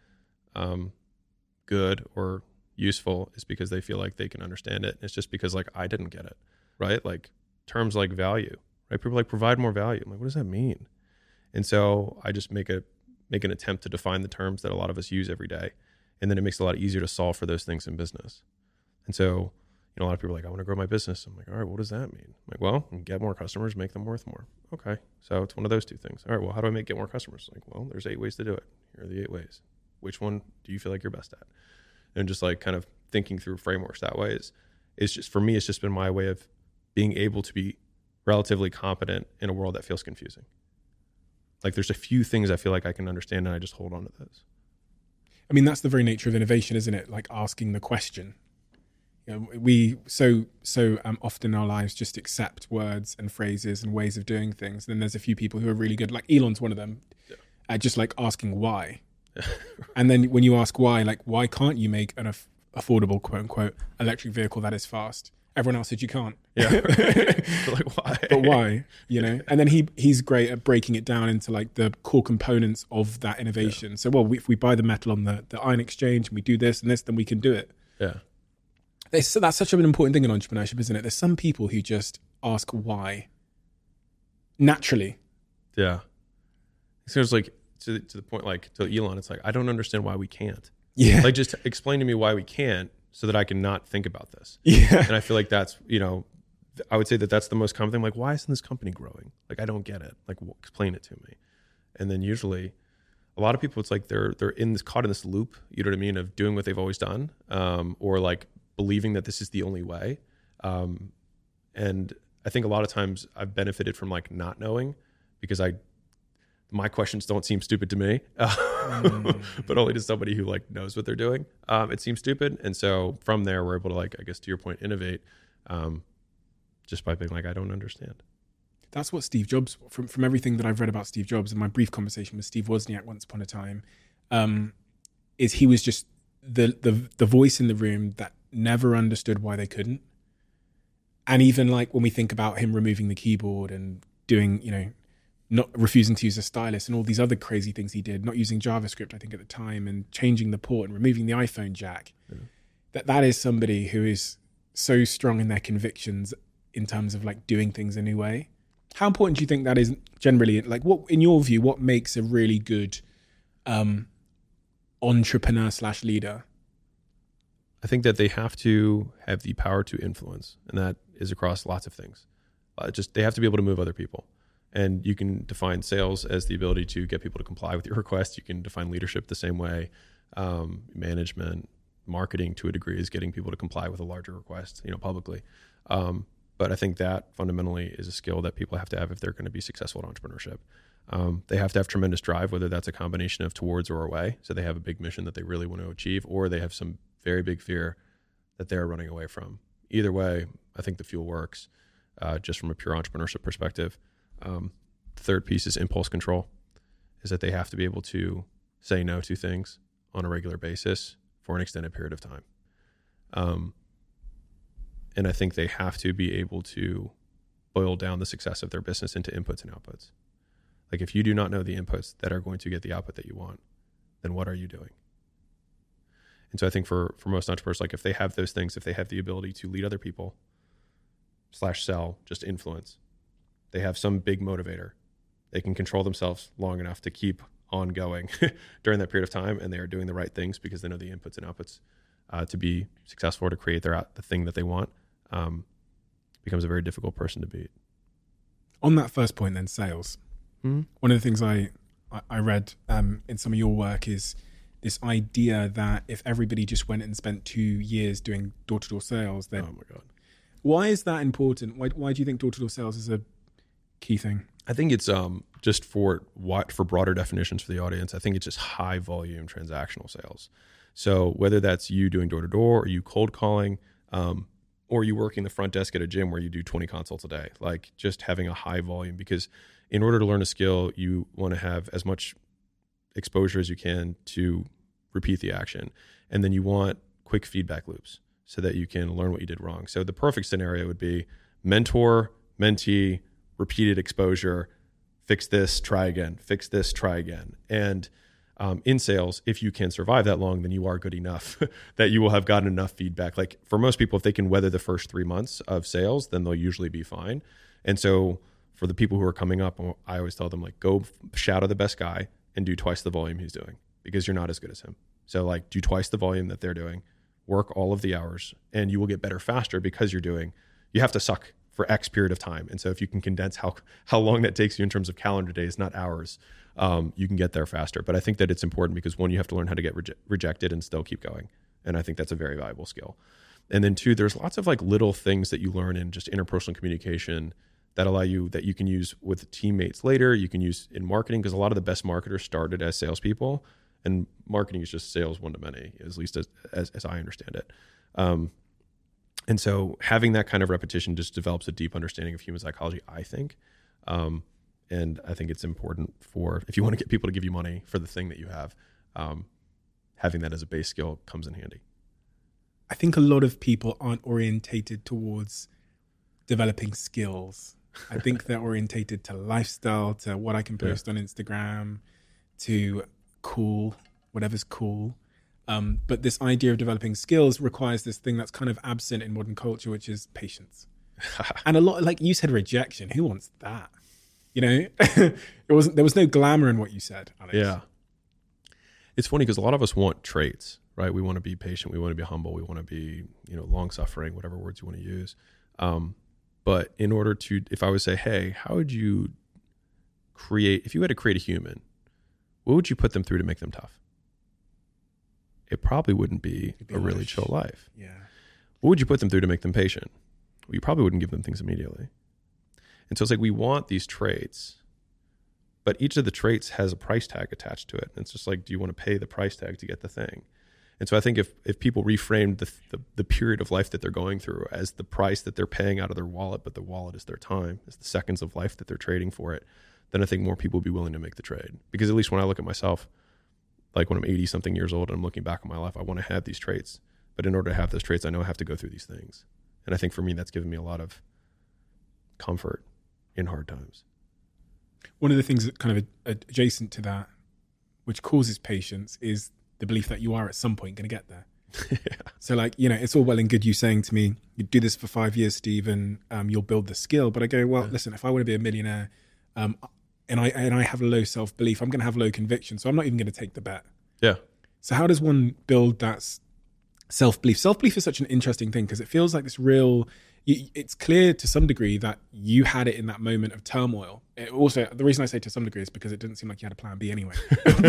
good or useful is because they feel like they can understand it. It's just because like I didn't get it, right? Like terms like value, right? People are like provide more value. I'm like, what does that mean? And so I just make an attempt to define the terms that a lot of us use every day. And then it makes it a lot easier to solve for those things in business. And so, you know, a lot of people are like, I want to grow my business. I'm like, all right, what does that mean? I'm like, well, get more customers, make them worth more. Okay. So it's one of those two things. All right, well, how do I get more customers? Like, well, there's 8 ways to do it. Here are the 8 ways. Which one do you feel like you're best at? And just like kind of thinking through frameworks that way is just, for me, it's just been my way of being able to be relatively competent in a world that feels confusing. Like there's a few things I feel like I can understand and I just hold on to those. I mean, that's the very nature of innovation, isn't it? Like asking the question. You know, we so often in our lives just accept words and phrases and ways of doing things. And then there's a few people who are really good, like Elon's one of them, at just like asking why. And then when you ask why, like, why can't you make an affordable, quote unquote, electric vehicle that is fast? Everyone else said you can't. Yeah. Like why? But why? You know? And then he's great at breaking it down into like the core components of that innovation. Yeah. So, well, if we buy the metal on the iron exchange and we do this and this, then we can do it. Yeah. That's such an important thing in entrepreneurship, isn't it? There's some people who just ask why naturally. Yeah. So it's like to the point, like to Elon, it's like, I don't understand why we can't. Yeah. Like just explain to me why we can't so that I can not think about this. Yeah. And I feel like that's, you know, I would say that that's the most common thing. Like, why isn't this company growing? Like, I don't get it. Like, explain it to me. And then usually a lot of people, it's like they're caught in this loop, you know what I mean, of doing what they've always done, or like believing that this is the only way. And I think a lot of times I've benefited from like not knowing because my questions don't seem stupid to me, but only to somebody who like knows what they're doing. It seems stupid. And so from there, we're able to like, I guess to your point, innovate just by being like, I don't understand. That's what Steve Jobs, from everything that I've read about Steve Jobs and my brief conversation with Steve Wozniak once upon a time, is he was just the voice in the room that never understood why they couldn't. And even like when we think about him removing the keyboard and doing, you know, not refusing to use a stylus and all these other crazy things he did, not using JavaScript, I think at the time, and changing the port and removing the iPhone jack, that is somebody who is so strong in their convictions in terms of like doing things a new way. How important do you think that is generally? Like, what, in your view, what makes a really good entrepreneur / leader? I think that they have to have the power to influence, and that is across lots of things. They have to be able to move other people. And you can define sales as the ability to get people to comply with your request. You can define leadership the same way. Management, marketing to a degree is getting people to comply with a larger request, you know, publicly. But I think that fundamentally is a skill that people have to have if they're going to be successful in entrepreneurship. They have to have tremendous drive, whether that's a combination of towards or away. So they have a big mission that they really want to achieve, or they have some very big fear that they're running away from. Either way, I think the fuel works just from a pure entrepreneurship perspective. The third piece is impulse control, is that they have to be able to say no to things on a regular basis for an extended period of time. And I think they have to be able to boil down the success of their business into inputs and outputs. Like if you do not know the inputs that are going to get the output that you want, then what are you doing? And so I think for most entrepreneurs, like if they have those things, if they have the ability to lead other people / sell, just influence, they have some big motivator, they can control themselves long enough to keep on going during that period of time, and they are doing the right things because they know the inputs and outputs to be successful or to create the thing that they want, becomes a very difficult person to beat. On that first point then, sales. One of the things I read in some of your work is this idea that if everybody just went and spent 2 years doing door-to-door sales, then... Oh my God. Why is that important? Why do you think door-to-door sales is a key thing? I think it's just for broader definitions for the audience, I think it's just high volume transactional sales. So whether that's you doing door-to-door or you cold calling, or you working the front desk at a gym where you do 20 consults a day, like just having a high volume, because in order to learn a skill, you want to have as much exposure as you can to repeat the action. And then you want quick feedback loops so that you can learn what you did wrong. So the perfect scenario would be mentor, mentee, repeated exposure, fix this, try again, fix this, try again. And in sales, if you can survive that long, then you are good enough that you will have gotten enough feedback. Like for most people, if they can weather the first 3 months of sales, then they'll usually be fine. And so for the people who are coming up, I always tell them, like, go shadow the best guy and do twice the volume he's doing, because you're not as good as him. So like do twice the volume that they're doing, work all of the hours, and you will get better faster because you have to suck for X period of time. And so if you can condense how long that takes you in terms of calendar days, not hours, you can get there faster. But I think that it's important because 1, you have to learn how to get rejected and still keep going. And I think that's a very valuable skill. And then 2, there's lots of like little things that you learn in just interpersonal communication that you can use with teammates later. You can use in marketing, because a lot of the best marketers started as salespeople, and marketing is just sales one to many, at least as I understand it. And so having that kind of repetition just develops a deep understanding of human psychology, I think. And I think it's important if you want to get people to give you money for the thing that you have, having that as a base skill comes in handy. I think a lot of people aren't orientated towards developing skills. I think they're orientated to lifestyle, to what I can post on Instagram, to cool, whatever's cool. But this idea of developing skills requires this thing that's kind of absent in modern culture, which is patience. And a lot, like you said, rejection. Who wants that? You know, there was no glamour in what you said, Alex. Yeah. It's funny because a lot of us want traits, right? We want to be patient. We want to be humble. We want to be, long suffering, whatever words you want to use. But in order to, if I would say, hey, how would you if you had to create a human, what would you put them through to make them tough? It probably wouldn't be a really chill life. Yeah. What would you put them through to make them patient? Well, you probably wouldn't give them things immediately. And so it's like we want these traits, but each of the traits has a price tag attached to it. And it's just like, do you want to pay the price tag to get the thing? And so I think if people reframed the period of life that they're going through as the price that they're paying out of their wallet, but the wallet is their time, is the seconds of life that they're trading for it, then I think more people would be willing to make the trade. Because at least when I look at myself, like when I'm 80 something years old and I'm looking back on my life, I want to have these traits. But in order to have those traits, I know I have to go through these things. And I think for me, that's given me a lot of comfort in hard times. One of the things that kind of adjacent to that, which causes patience, is the belief that you are at some point going to get there. Yeah. So like, it's all well and good you saying to me, you do this for 5 years, Steve, and you'll build the skill. But I go, well, listen, if I want to be a millionaire, and I have low self-belief, I'm going to have low conviction. So I'm not even going to take the bet. Yeah. So how does one build that self-belief? Self-belief is such an interesting thing because it feels like this real... It's clear to some degree that you had it in that moment of turmoil. Also, the reason I say to some degree is because it didn't seem like you had a plan B anyway.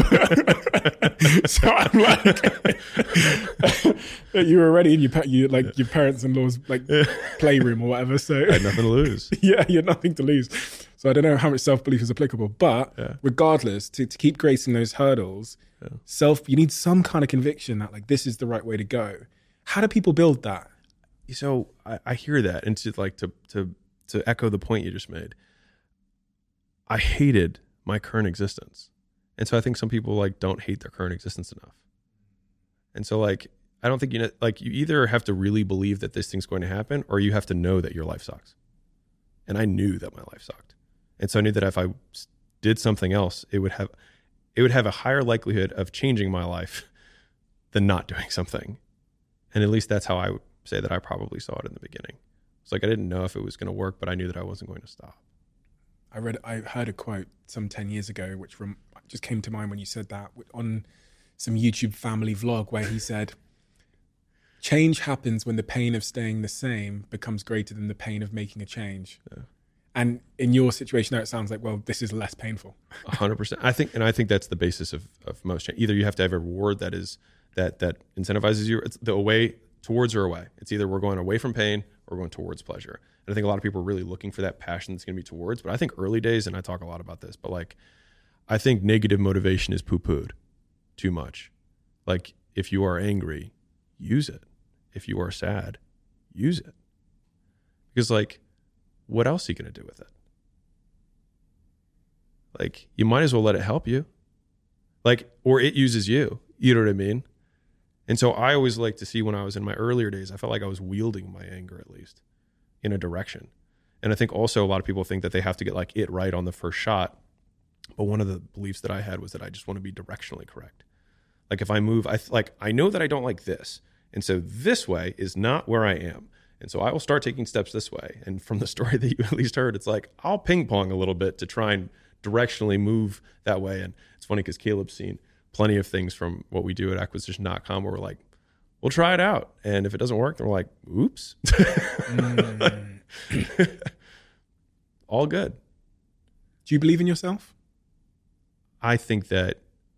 So I'm like, you were already in your parents-in-law's playroom or whatever. So I had nothing to lose. Yeah, you had nothing to lose. So I don't know how much self-belief is applicable, but regardless, to keep gracing those hurdles, you need some kind of conviction that this is the right way to go. How do people build that? So I hear that, and to echo the point you just made, I hated my current existence, and so I think some people don't hate their current existence enough, and so I don't think you either have to really believe that this thing's going to happen, or you have to know that your life sucks, and I knew that my life sucked, and so I knew that if I did something else, it would have a higher likelihood of changing my life than not doing something. And at least that's how I would say that I probably saw it in the beginning. It's like I didn't know if it was going to work, but I knew that I wasn't going to stop. I heard a quote some 10 years ago, which just came to mind when you said that, on some YouTube family vlog, where he said, change happens when the pain of staying the same becomes greater than the pain of making a change. Yeah. And in your situation now, it sounds like, well, this is less painful. 100%. I think that's the basis of most change. Either you have to have a reward that incentivizes you. It's the away towards or away. It's either we're going away from pain or going towards pleasure. And I think a lot of people are really looking for that passion that's going to be towards. But I think early days, and I talk a lot about this, but like, I think negative motivation is poo-pooed too much. Like, if you are angry, use it. If you are sad, use it. Because like, what else are you going to do with it? Like, you might as well let it help you. Like, or it uses you. You know what I mean? And so I always like to see, when I was in my earlier days, I felt like I was wielding my anger, at least in a direction. And I think also a lot of people think that they have to get like it right on the first shot. But one of the beliefs that I had was that I just want to be directionally correct. Like, if I move, I know that I don't like this. And so this way is not where I am. And so I will start taking steps this way. And from the story that you at least heard, it's like, I'll ping pong a little bit to try and directionally move that way. And it's funny because Caleb's seen plenty of things from what we do at acquisition.com where we're like, we'll try it out. And if it doesn't work, then we're like, oops. All good. Do you believe in yourself? I think that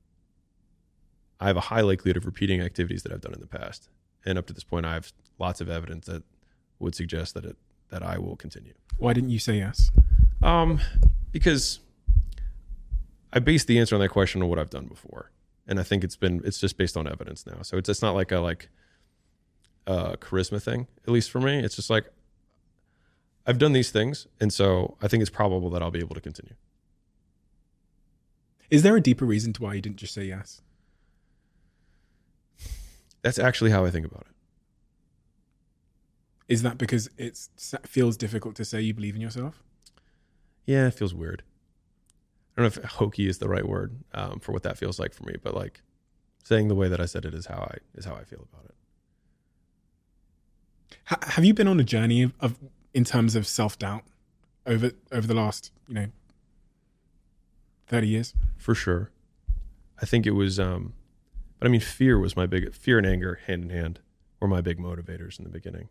I have a high likelihood of repeating activities that I've done in the past. And up to this point, I have lots of evidence that would suggest that I will continue. Why didn't you say yes? Because I based the answer on that question on what I've done before. And I think it's just based on evidence now. So it's not like a charisma thing, at least for me. It's just like, I've done these things. And so I think it's probable that I'll be able to continue. Is there a deeper reason to why you didn't just say yes? That's actually how I think about it. Is that because it feels difficult to say you believe in yourself? Yeah, it feels weird. I don't know if hokey is the right word for what that feels like for me, but like saying the way that I said it is how I feel about it. Have you been on a journey of in terms of self-doubt over the last 30 years? For sure. I think it was, but I mean, fear and anger hand in hand were my big motivators in the beginning.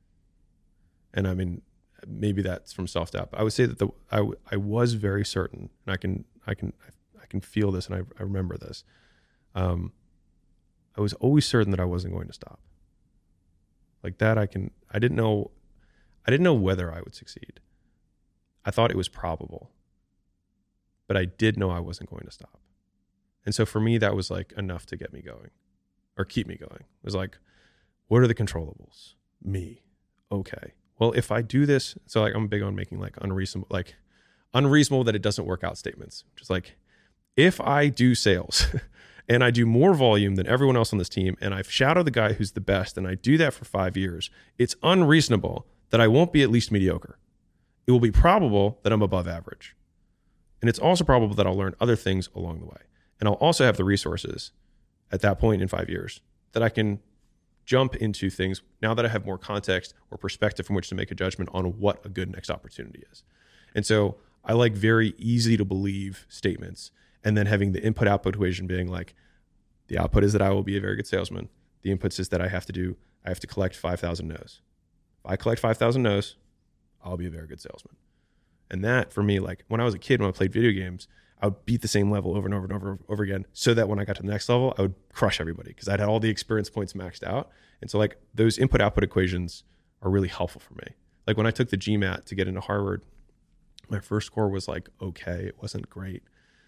And I mean, maybe that's from self-doubt, but I would say that I was very certain, and I can feel this, and I remember this. I was always certain that I wasn't going to stop. Like that, I didn't know whether I would succeed. I thought it was probable, but I did know I wasn't going to stop. And so for me, that was like enough to get me going or keep me going. It was like, what are the controllables? Me. Okay. Well, if I do this, so like I'm big on making like unreasonable that it doesn't work out statements, which is like, if I do sales and I do more volume than everyone else on this team, and I've shadowed the guy who's the best, and I do that for 5 years, it's unreasonable that I won't be at least mediocre. It will be probable that I'm above average. And it's also probable that I'll learn other things along the way. And I'll also have the resources at that point in 5 years that I can jump into things now that I have more context or perspective from which to make a judgment on what a good next opportunity is. And so I like very easy to believe statements, and then having the input-output equation being like, the output is that I will be a very good salesman. The inputs is that I have to collect 5,000 no's. If I collect 5,000 no's, I'll be a very good salesman. And that for me, like when I was a kid, when I played video games, I would beat the same level over and over and over again, so that when I got to the next level, I would crush everybody because I'd had all the experience points maxed out. And so like those input-output equations are really helpful for me. Like when I took the GMAT to get into Harvard, my first score was like, okay, it wasn't great.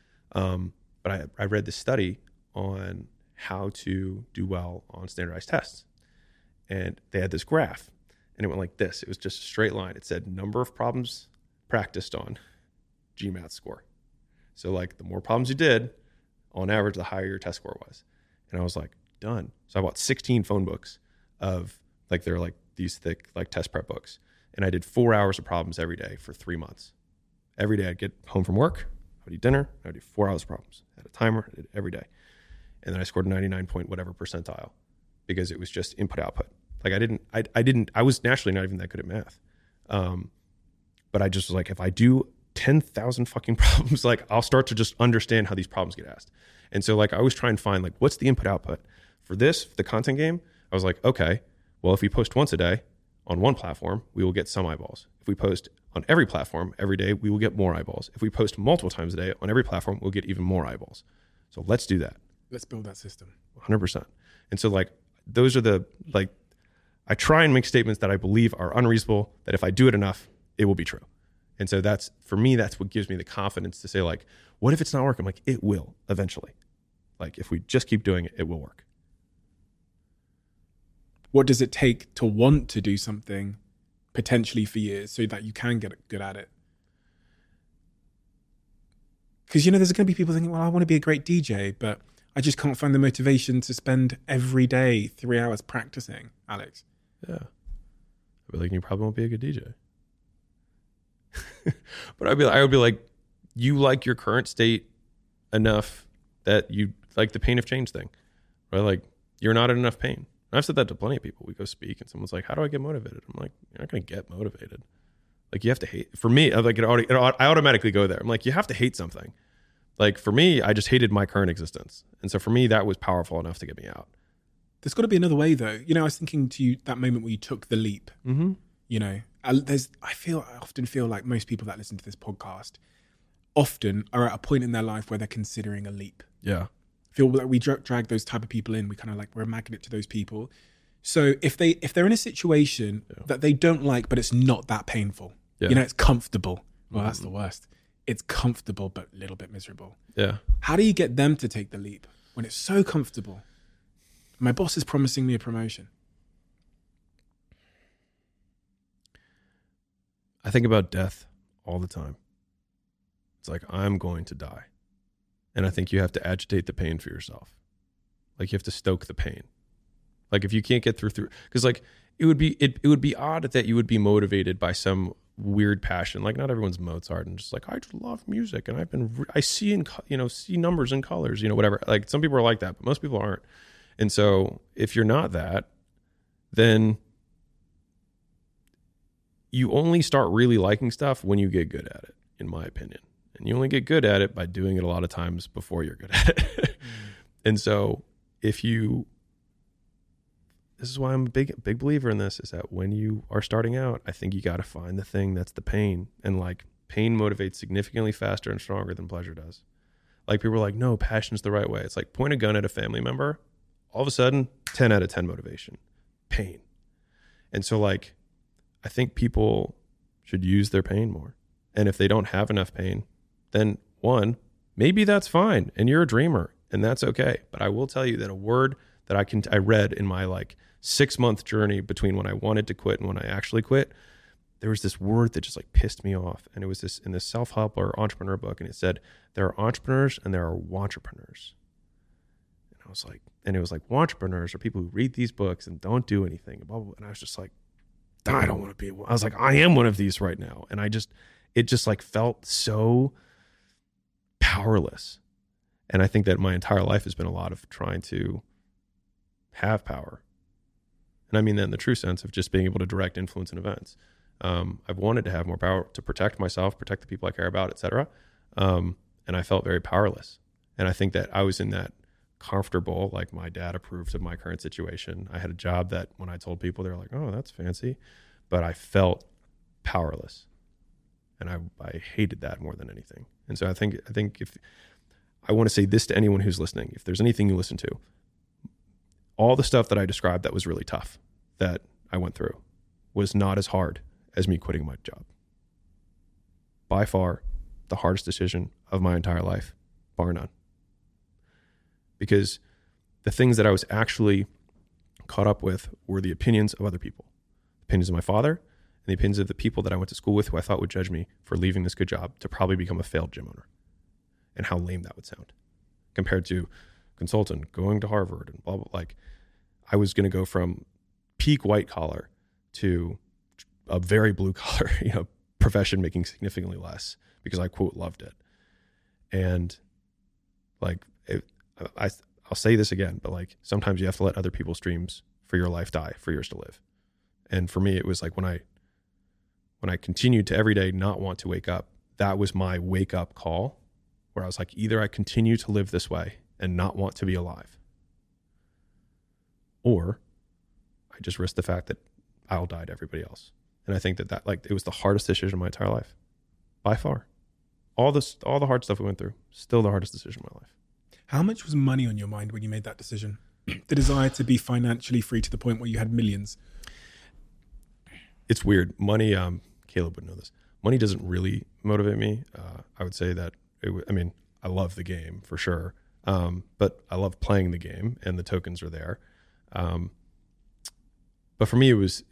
But I read this study on how to do well on standardized tests. And they had this graph, and it went like this. It was just a straight line. It said number of problems practiced on, GMAT score. So like the more problems you did, on average, the higher your test score was. And I was like, done. So I bought 16 phone books of like, they're like these thick like test prep books. And I did 4 hours of problems every day for 3 months. Every day I'd get home from work, I would eat dinner, I would do 4 hours of problems. I had a timer, I did it every day. And then I scored 99 point whatever percentile because it was just input output. Like I was naturally not even that good at math. But I just was like, if I do 10,000 fucking problems, like I'll start to just understand how these problems get asked. And so like I always try and find like, what's the input output for this, the content game? I was like, okay, well, if we post once a day on one platform, we will get some eyeballs. If we post on every platform every day, we will get more eyeballs. If we post multiple times a day on every platform, we'll get even more eyeballs. So let's do that. Let's build that system. 100%. And so like, those are the, like, I try and make statements that I believe are unreasonable, that if I do it enough, it will be true. And so that's, for me, that's what gives me the confidence to say like, what if it's not working? I'm like, it will eventually. Like if we just keep doing it, it will work. What does it take to want to do something potentially for years so that you can get good at it? Because, there's going to be people thinking, well, I want to be a great DJ, but I just can't find the motivation to spend every day 3 hours practicing, Alex. Yeah. I'd be like, you probably won't be a good DJ. But I would be like, you like your current state enough that you like the pain of change thing, right? Like you're not in enough pain. And I've said that to plenty of people. We go speak and someone's like, how do I get motivated? I'm like, you're not going to get motivated. Like you have to hate. For me, I automatically go there. I'm like, you have to hate something. Like for me, I just hated my current existence. And so for me, that was powerful enough to get me out. There's got to be another way though. I was thinking to you that moment where you took the leap, I often feel like most people that listen to this podcast often are at a point in their life where they're considering a leap. Yeah. I feel like we drag those type of people in. We kind of like, we're a magnet to those people. So if they're in a situation that they don't like, but it's not that painful, it's comfortable. Well, that's the worst. It's comfortable, but a little bit miserable. Yeah. How do you get them to take the leap when it's so comfortable? My boss is promising me a promotion. I think about death all the time. It's like, I'm going to die. And I think you have to agitate the pain for yourself. Like you have to stoke the pain. Like if you can't get through, because like it would be odd that you would be motivated by some weird passion. Like not everyone's Mozart and just like, I just love music and I see see numbers and colors, whatever. Like some people are like that, but most people aren't. And so if you're not that, then you only start really liking stuff when you get good at it, in my opinion. And you only get good at it by doing it a lot of times before you're good at it. And so this is why I'm a big believer in this, is that when you are starting out, I think you got to find the thing that's the pain. And like pain motivates significantly faster and stronger than pleasure does. Like people are like, no, passion's the right way. It's like point a gun at a family member. All of a sudden, 10 out of 10 motivation, pain. And so like, I think people should use their pain more. And if they don't have enough pain, then one, maybe that's fine. And you're a dreamer and that's okay. But I will tell you that a word that I read in my like 6-month journey between when I wanted to quit and when I actually quit, there was this word that just like pissed me off. And it was this in this self-help or entrepreneur book. And it said, there are entrepreneurs and there are wantrepreneurs. And I was like, and it was like, wantrepreneurs are people who read these books and don't do anything. Blah, blah, blah. And I was just like, I don't want to be. I was like, I am one of these right now. And it just like felt so powerless. And I think that my entire life has been a lot of trying to have power. And I mean that in the true sense of just being able to direct influence in events. I've wanted to have more power to protect myself, protect the people I care about, et cetera. And I felt very powerless. And I think that I was in that comfortable, like my dad approved of my current situation. I had a job that when I told people, they're like, oh, that's fancy. But I felt powerless. And I hated that more than anything. And so I think if I want to say this to anyone who's listening, if there's anything you listen to, all the stuff that I described that was really tough that I went through was not as hard as me quitting my job. By far, the hardest decision of my entire life, bar none. Because the things that I was actually caught up with were the opinions of other people. The opinions of my father and the opinions of the people that I went to school with who I thought would judge me for leaving this good job to probably become a failed gym owner. And how lame that would sound compared to consultant, going to Harvard and blah, blah. Like I was going to go from peak white collar to a very blue collar, profession making significantly less because I quote loved it. And like, I I'll say this again, but like sometimes you have to let other people's dreams for your life die for yours to live. And for me, it was like when I continued to every day not want to wake up, that was my wake up call, where I was like, either I continue to live this way and not want to be alive, or I just risk the fact that I'll die to everybody else. And I think that like, it was the hardest decision of my entire life by far. All the hard stuff we went through, still the hardest decision of my life. How much was money on your mind when you made that decision? The desire to be financially free to the point where you had millions. It's weird. Money, Caleb would know this. Money doesn't really motivate me. I would say that, I love the game for sure. But I love playing the game and the tokens are there. But for me, it was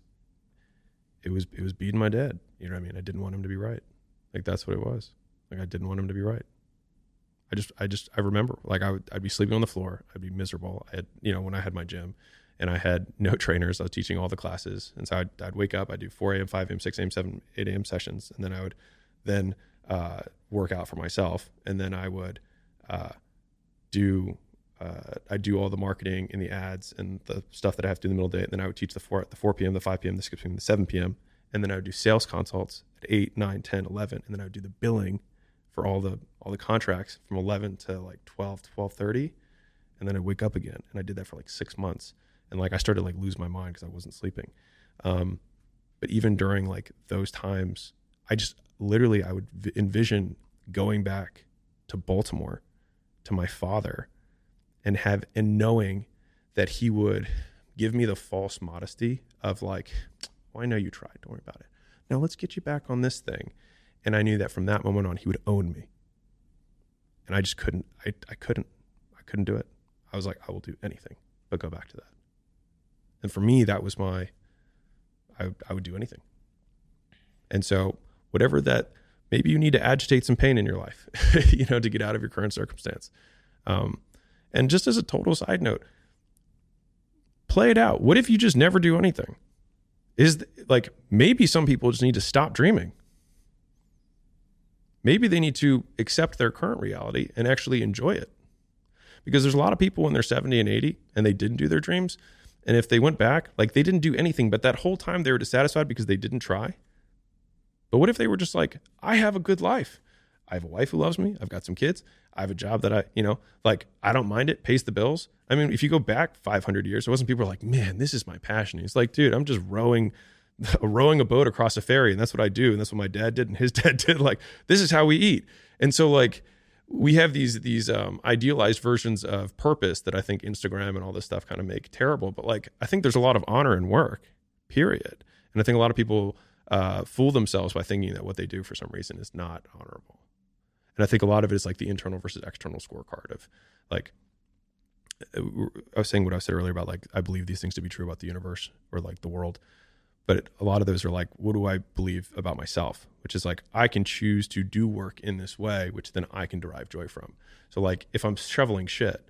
beating my dad. You know what I mean? I didn't want him to be right. Like, that's what it was. Like, I didn't want him to be right. I remember, like, I'd be sleeping on the floor. I'd be miserable. I had, when I had my gym and I had no trainers, I was teaching all the classes. And so I'd wake up, I'd do 4 a.m., 5 a.m., 6 a.m., 7, 8 a.m. sessions. And then I would then work out for myself. And then I would I'd do all the marketing and the ads and the stuff that I have to do in the middle of the day. And then I would teach the 4 p.m., the 5 p.m., the 6 p.m., the 7 p.m. And then I would do sales consults at 8, 9, 10, 11. And then I would do the billing for all the contracts from 11 to like 12, 12:30. And then I'd wake up again. And I did that for like 6 months. And like, I started to like lose my mind because I wasn't sleeping. But even during like those times, I just literally, I would envision going back to Baltimore to my father and knowing that he would give me the false modesty of like, well, I know you tried, don't worry about it. Now let's get you back on this thing. And I knew that from that moment on, he would own me. And I just couldn't do it. I was like, I will do anything but go back to that. And for me, that was I would do anything. And so whatever that, maybe you need to agitate some pain in your life, to get out of your current circumstance. And just as a total side note, play it out. What if you just never do anything? Maybe some people just need to stop dreaming. Maybe they need to accept their current reality and actually enjoy it. Because there's a lot of people when they're 70 and 80 and they didn't do their dreams. And if they went back, like, they didn't do anything, but that whole time they were dissatisfied because they didn't try. But what if they were just like, I have a good life. I have a wife who loves me. I've got some kids. I have a job that I don't mind it, pays the bills. I mean, if you go back 500 years, it wasn't people were like, man, this is my passion. It's like, dude, I'm just rowing a boat across a ferry. And that's what I do. And that's what my dad did. And his dad did. Like, this is how we eat. And so like, we have these idealized versions of purpose that I think Instagram and all this stuff kind of make terrible. But like, I think there's a lot of honor in work, period. And I think a lot of people fool themselves by thinking that what they do for some reason is not honorable. And I think a lot of it is like the internal versus external scorecard of like, I was saying what I said earlier about like, I believe these things to be true about the universe or like the world. But a lot of those are like, what do I believe about myself? Which is like, I can choose to do work in this way, which then I can derive joy from. So like, if I'm shoveling shit,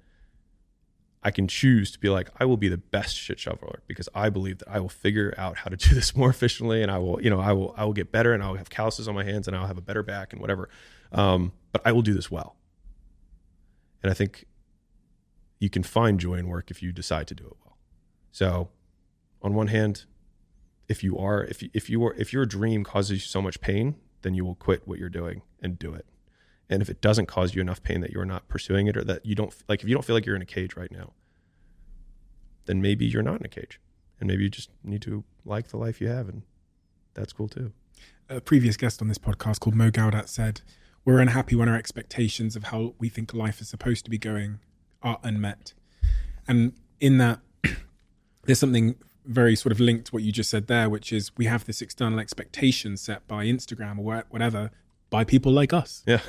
I can choose to be like, I will be the best shit shoveler because I believe that I will figure out how to do this more efficiently, and I will get better, and I'll have calluses on my hands, and I'll have a better back and whatever. But I will do this well. And I think you can find joy in work if you decide to do it well. So on one hand, if your dream causes you so much pain, then you will quit what you're doing and do it. And if it doesn't cause you enough pain that you're not pursuing it, or that you don't like, if you don't feel like you're in a cage right now, then maybe you're not in a cage, and maybe you just need to like the life you have, and that's cool too. A previous guest on this podcast called Mo Gaudat said, we're unhappy when our expectations of how we think life is supposed to be going are unmet. And in that, there's something very sort of linked to what you just said there, which is we have this external expectation set by Instagram or whatever by people like us, yeah,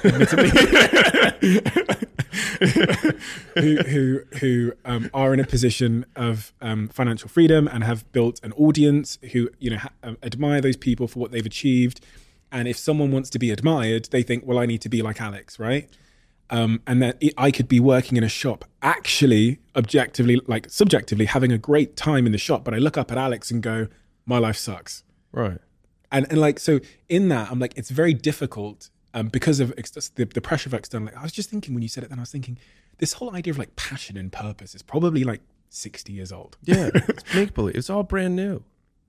who are in a position of financial freedom and have built an audience who admire those people for what they've achieved. And if someone wants to be admired, they think, well, I need to be like Alex, right? And that I could be working in a shop, actually, objectively, like subjectively, having a great time in the shop. But I look up at Alex and go, my life sucks. Right. And like, so in that, I'm like, it's very difficult because of the pressure of external. I was just thinking when you said it, then I was thinking this whole idea of like passion and purpose is probably like 60 years old. Yeah, it's make believe. It's all brand new.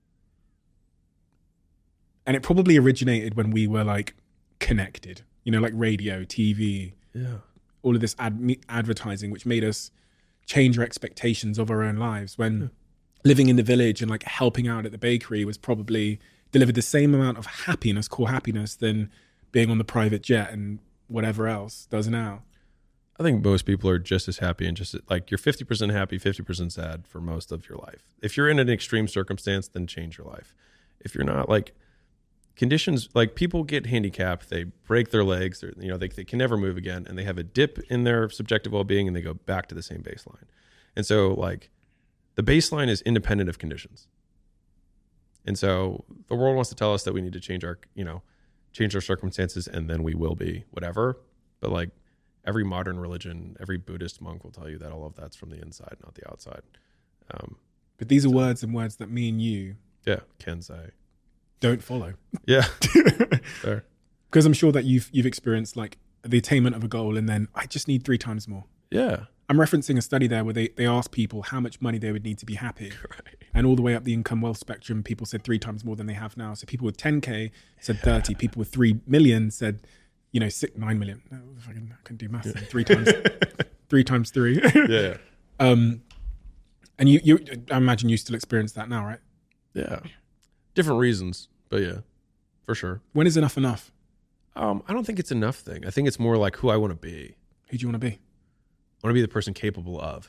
And it probably originated when we were like connected, like radio, TV, all of this advertising, which made us change our expectations of our own lives. When living in the village and like helping out at the bakery was probably delivered the same amount of happiness, core happiness, than being on the private jet and whatever else does now. I think most people are just as happy and just like you're 50% happy, 50% sad for most of your life. If you're in an extreme circumstance, then change your life. If you're not, like conditions, like people get handicapped, they break their legs, they can never move again, and they have a dip in their subjective well-being and they go back to the same baseline. And so like the baseline is independent of conditions. And so the world wants to tell us that we need to change our circumstances and then we will be whatever. But like every modern religion, every Buddhist monk will tell you that all of that's from the inside, not the outside. But these are words that me and you can say don't follow. Yeah. Fair. Because I'm sure that you've experienced like the attainment of a goal and then I just need 3 times more. Yeah. I'm referencing a study there where they asked people how much money they would need to be happy. Right. And all the way up the income wealth spectrum, people said 3 times more than they have now. So people with 10K said 30. People with 3 million said, 9 million. No, I can do maths. 3 times 3. Yeah. And you I imagine you still experience that now, right? Yeah. Different reasons, but yeah, for sure. When is enough enough? I don't think it's enough thing. I think it's more like who I want to be. Who do you want to be? I want to be the person capable of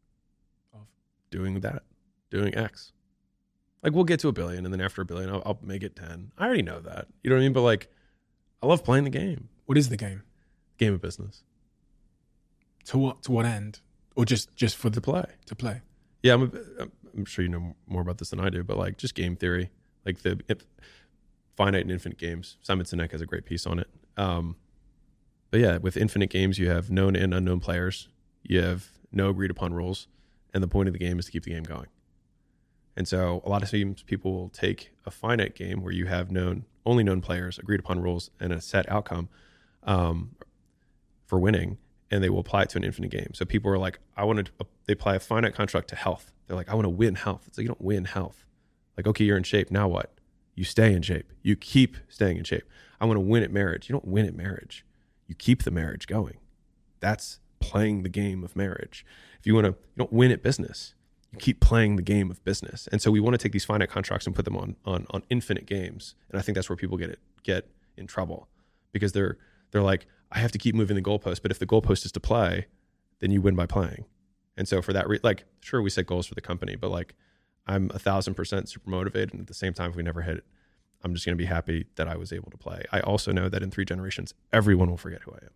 doing that, doing X. Like we'll get to 1 billion, and then after 1 billion, I'll make it 10. I already know that. You know what I mean? But like, I love playing the game. What is the game? Game of business. To what end? Or just for to play? To play. Yeah, I'm sure you know more about this than I do, but like just game theory, like the finite and infinite games. Simon Sinek has a great piece on it. But yeah, with infinite games, you have known and unknown players. You have no agreed upon rules. And the point of the game is to keep the game going. And so a lot of times people will take a finite game where you have only known players, agreed upon rules, and a set outcome for winning, and they will apply it to an infinite game. So people are like, they apply a finite construct to health. They're like, I want to win health. It's like, you don't win health. Like, okay, you're in shape. Now what? You stay in shape. You keep staying in shape. I want to win at marriage. You don't win at marriage. You keep the marriage going. That's playing the game of marriage. If you don't win at business, you keep playing the game of business. And so we want to take these finite contracts and put them on infinite games. And I think that's where people get in trouble, because they're like, I have to keep moving the goalpost. But if the goalpost is to play, then you win by playing. And so for that, sure, we set goals for the company, but like I'm 1,000% super motivated. And at the same time, if we never hit it, I'm just going to be happy that I was able to play. I also know that in 3 generations, everyone will forget who I am.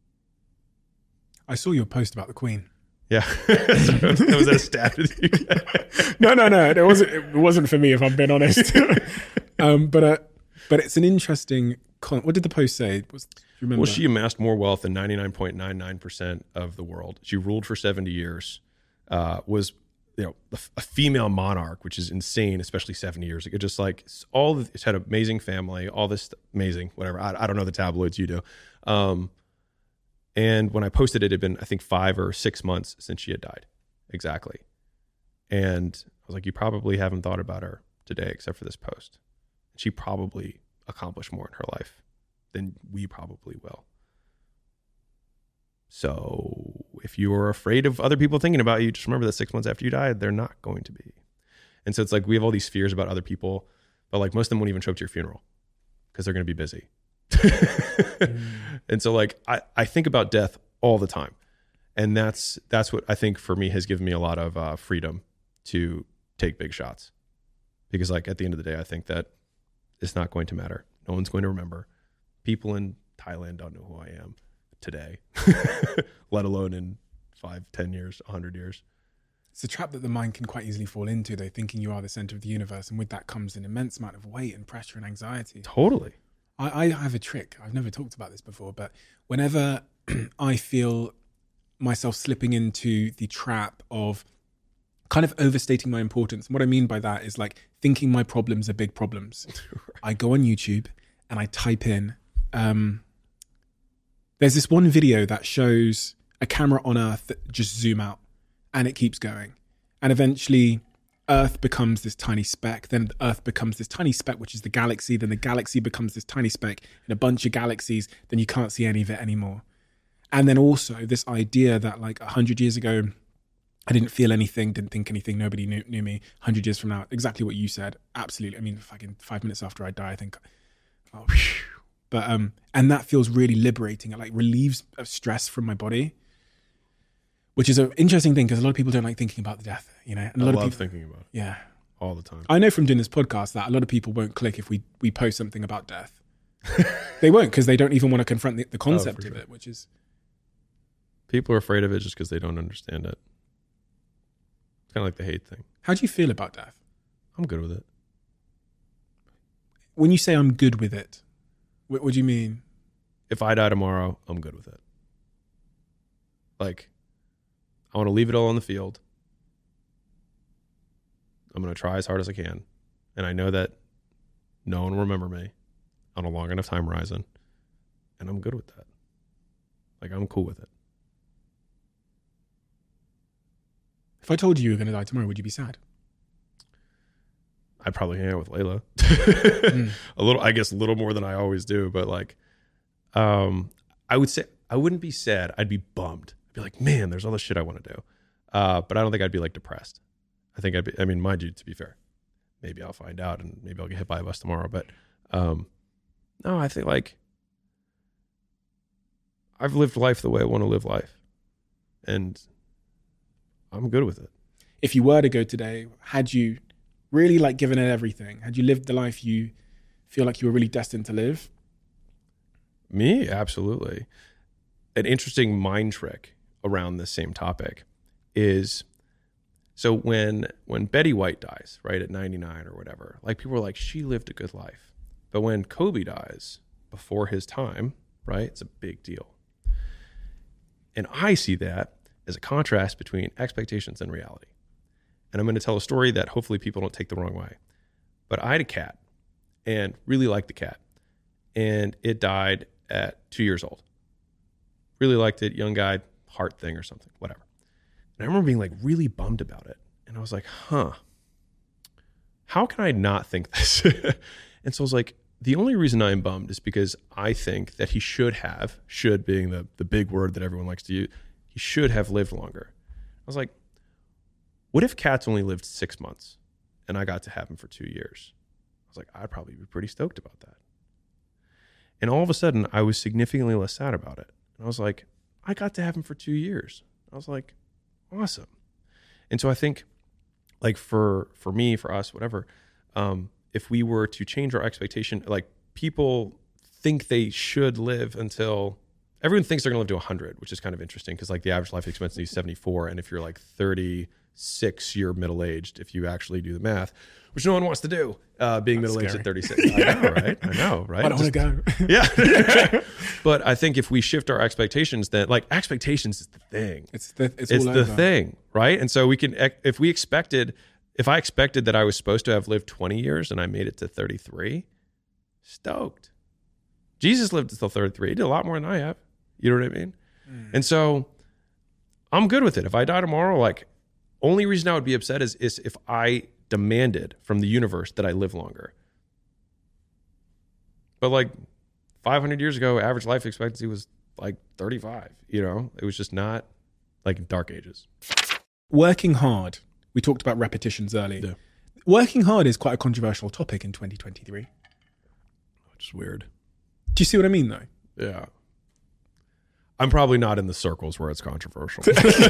I saw your post about the Queen. Yeah. Was that a stat with you? No. It wasn't for me, if I'm being honest. But it's an interesting. What did the post say? Do you remember? Well, she amassed more wealth than 99.99% of the world. She ruled for 70 years. Was a female monarch, which is insane, especially 70 years ago. Just like it's had an amazing family, all this amazing, whatever. I don't know the tabloids, you do. And when I posted it had been, I think, 5 or 6 months since she had died. Exactly. And I was like, you probably haven't thought about her today except for this post. She probably accomplished more in her life than we probably will. So if you are afraid of other people thinking about you, just remember that 6 months after you died, they're not going to be. And so it's like we have all these fears about other people, but like most of them won't even show up to your funeral because they're going to be busy. And so like I think about death all the time, and that's what I think for me has given me a lot of freedom to take big shots, because like at the end of the day, I think that it's not going to matter. No one's going to remember. People in Thailand don't know who I am today, let alone in 5, 10 years, 100 years. It's a trap that the mind can quite easily fall into, though, thinking you are the center of the universe, and with that comes an immense amount of weight and pressure and anxiety. Totally. I have a trick. I've never talked about this before, but whenever I feel myself slipping into the trap of kind of overstating my importance, and what I mean by that is like thinking my problems are big problems. Right. I go on YouTube and I type in There's this one video that shows a camera on Earth that just zoom out and it keeps going. And eventually Earth becomes this tiny speck. Then Earth becomes this tiny speck, which is the galaxy. Then the galaxy becomes this tiny speck in a bunch of galaxies. Then you can't see any of it anymore. And then also this idea that like 100 years ago, I didn't feel anything, didn't think anything. Nobody knew me. 100 years from now, exactly what you said. Absolutely. I mean, fucking 5 minutes after I die, I think, oh, whew. But, and that feels really liberating. It like relieves stress from my body, which is an interesting thing because a lot of people don't like thinking about the death, you know? And I love love thinking about it. Yeah. All the time. I know from doing this podcast that a lot of people won't click if we post something about death. They won't because they don't even want to confront the concept of it, which is... People are afraid of it just because they don't understand it. It's kind of like the hate thing. How do you feel about death? I'm good with it. When you say I'm good with it, what do you mean? If I die tomorrow, I'm good with it. Like, I want to leave it all on the field. I'm going to try as hard as I can. And I know that no one will remember me on a long enough time horizon. And I'm good with that. Like, I'm cool with it. If I told you were going to die tomorrow, would you be sad? I'd probably hang out with Layla. I guess a little more than I always do. But like, I would say I wouldn't be sad. I'd be bummed. I'd be like, man, there's all this shit I want to do. But I don't think I'd be like depressed. I think mind you, to be fair, maybe I'll find out and maybe I'll get hit by a bus tomorrow. But no, I think like I've lived life the way I want to live life. And I'm good with it. If you were to go today, had you really like given it everything? Had you lived the life you feel like you were really destined to live? Me? Absolutely. An interesting mind trick around this same topic is, so when Betty White dies, right, at 99 or whatever, like people are like, she lived a good life. But when Kobe dies before his time, right, it's a big deal. And I see that as a contrast between expectations and reality. And I'm going to tell a story that hopefully people don't take the wrong way. But I had a cat and really liked the cat. And it died at 2 years old. Really liked it, young guy, heart thing or something, whatever. And I remember being like really bummed about it. And I was like, how can I not think this? And so I was like, the only reason I'm bummed is because I think that he should being the big word that everyone likes to use, he should have lived longer. I was like, what if cats only lived 6 months and I got to have him for 2 years? I was like, I'd probably be pretty stoked about that. And all of a sudden, I was significantly less sad about it. And I was like, I got to have him for 2 years. I was like, awesome. And so I think, like for me, for us, whatever, if we were to change our expectation, like people think they should live until, everyone thinks they're going to live to 100, which is kind of interesting because like the average life expectancy is 74. And if you're like 36, you're middle-aged if you actually do the math, which no one wants to do, being middle-aged at 36. I know, right? I don't want to go. Yeah. But I think if we shift our expectations, then like expectations is the thing. It's the thing, right? And so we can, if I expected that I was supposed to have lived 20 years and I made it to 33, stoked. Jesus lived until 33. He did a lot more than I have. You know what I mean? And so I'm good with it. If I die tomorrow, like only reason I would be upset is if I demanded from the universe that I live longer. But like 500 years ago, average life expectancy was like 35, you know? It was just not like dark ages. Working hard. We talked about repetitions earlier. Yeah. Working hard is quite a controversial topic in 2023. Which is weird. Do you see what I mean though? Yeah. I'm probably not in the circles where it's controversial.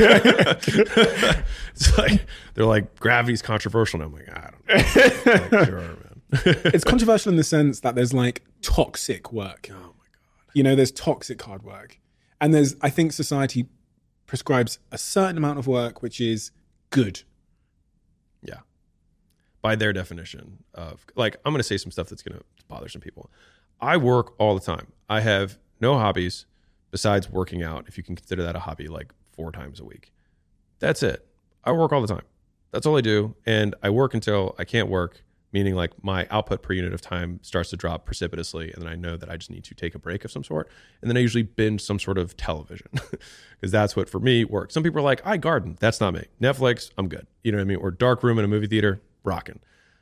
It's like, they're like, gravity's controversial. And I'm like, I don't know. Like, sure, man. It's controversial in the sense that there's like toxic work. Oh my God. You know, there's toxic hard work. And I think society prescribes a certain amount of work, which is good. Yeah. By their definition of, like, I'm going to say some stuff that's going to bother some people. I work all the time. I have no hobbies besides working out, if you can consider that a hobby, like 4 times a week. That's it. I work all the time. That's all I do. And I work until I can't work. meaning like my output per unit of time starts to drop precipitously. And then I know that I just need to take a break of some sort. And then I usually binge some sort of television because that's what for me works. Some people are like, I garden. That's not me. Netflix, I'm good. You know what I mean? Or dark room in a movie theater, rocking.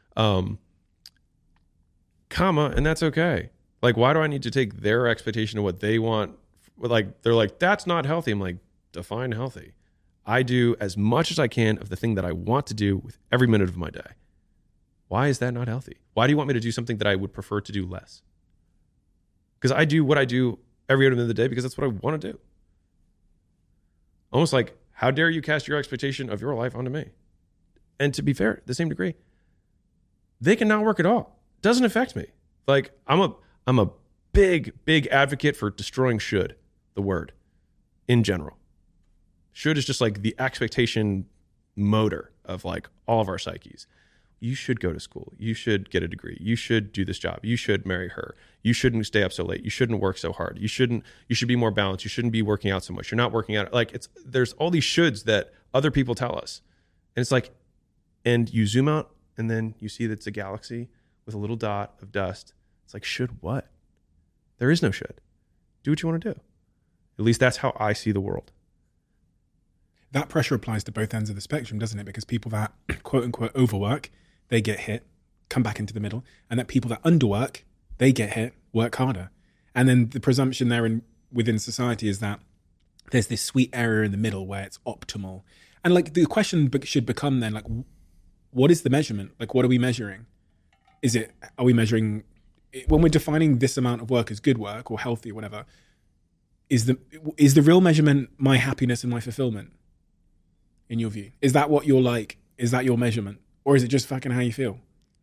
And that's okay. Like, why do I need to take their expectation of what they want? Like, they're like, that's not healthy. I'm like, define healthy. I do as much as I can of the thing that I want to do with every minute of my day. Why is that not healthy? Why do you want me to do something that I would prefer to do less? Because I do what I do every minute of the day because that's what I want to do. Almost like, how dare you cast your expectation of your life onto me? And to be fair, to the same degree, they can not work at all. It doesn't affect me. Like, I'm a big advocate for destroying should, the word, in general. Should is just like the expectation motor of like all of our psyches. You should go to school. You should get a degree. You should do this job. You should marry her. You shouldn't stay up so late. You shouldn't work so hard. You should be more balanced. You shouldn't be working out so much. You're not working out. Like, there's all these shoulds that other people tell us. And it's like, and you zoom out and then you see that it's a galaxy with a little dot of dust. It's like, should what? There is no should. Do what you want to do. At least that's how I see the world. That pressure applies to both ends of the spectrum, doesn't it? Because people that quote unquote overwork, they get hit, come back into the middle. And that people that underwork, they get hit, work harder. And then the presumption there within society is that there's this sweet area in the middle where it's optimal. And like the question should become then, like, what is the measurement? Like, what are we measuring? Are we measuring, when we're defining this amount of work as good work or healthy or whatever, is the real measurement my happiness and my fulfillment? In your view, is that what you're like? Is that your measurement? Or is it just fucking how you feel?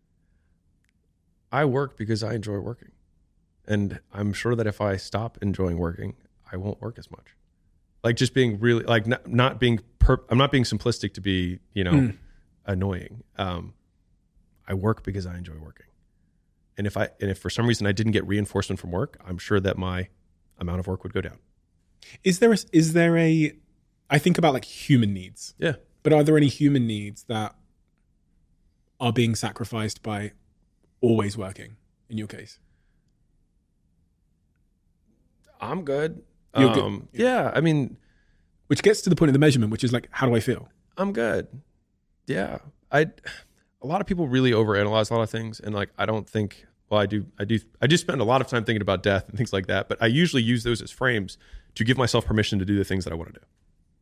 I work because I enjoy working. And I'm sure that if I stop enjoying working, I won't work as much. Like, just being really, like, I'm not being simplistic to be, annoying. I work because I enjoy working. And if for some reason I didn't get reinforcement from work, I'm sure that my amount of work would go down. Is there a I think about like human needs. Yeah. But are there any human needs that are being sacrificed by always working in your case? I'm good. You're good. Yeah. I mean, which gets to the point of the measurement, which is like, how do I feel? I'm good. Yeah. A lot of people really overanalyze a lot of things. And like, I don't think, well, I do spend a lot of time thinking about death and things like that, but I usually use those as frames to give myself permission to do the things that I want to do.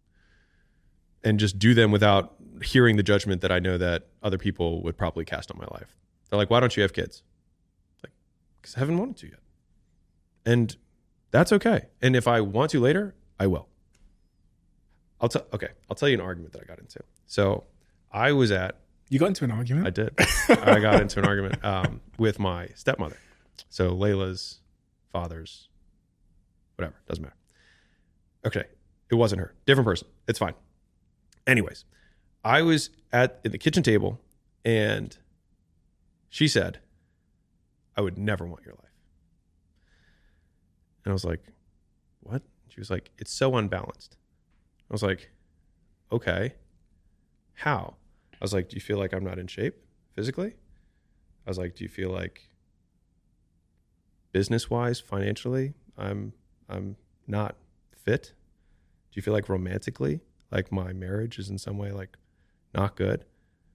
And just do them without hearing the judgment that I know that other people would probably cast on my life. They're like, why don't you have kids? Like, because I haven't wanted to yet. And that's okay. And if I want to later, I will. I'll tell you an argument that I got into. So You got into an argument? I did. I got into an argument with my stepmother. So Layla's father's, whatever, doesn't matter. Okay, it wasn't her. Different person. It's fine. Anyways, I was at the kitchen table and she said, I would never want your life. And I was like, what? She was like, it's so unbalanced. I was like, okay, how? I was like, do you feel like I'm not in shape physically? I was like, do you feel like business-wise, financially, I'm not fit? Do you feel like romantically, like my marriage is in some way like not good?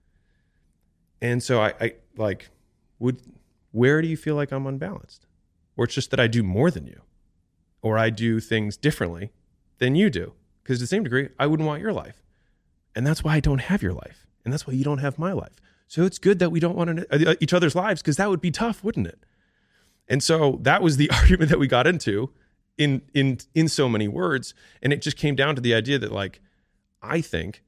And so I like, where do you feel like I'm unbalanced? Or it's just that I do more than you, or I do things differently than you do. Because to the same degree, I wouldn't want your life. And that's why I don't have your life. And that's why you don't have my life. So it's good that we don't want each other's lives, because that would be tough, wouldn't it? And so that was the argument that we got into in so many words. And it just came down to the idea that, like, I think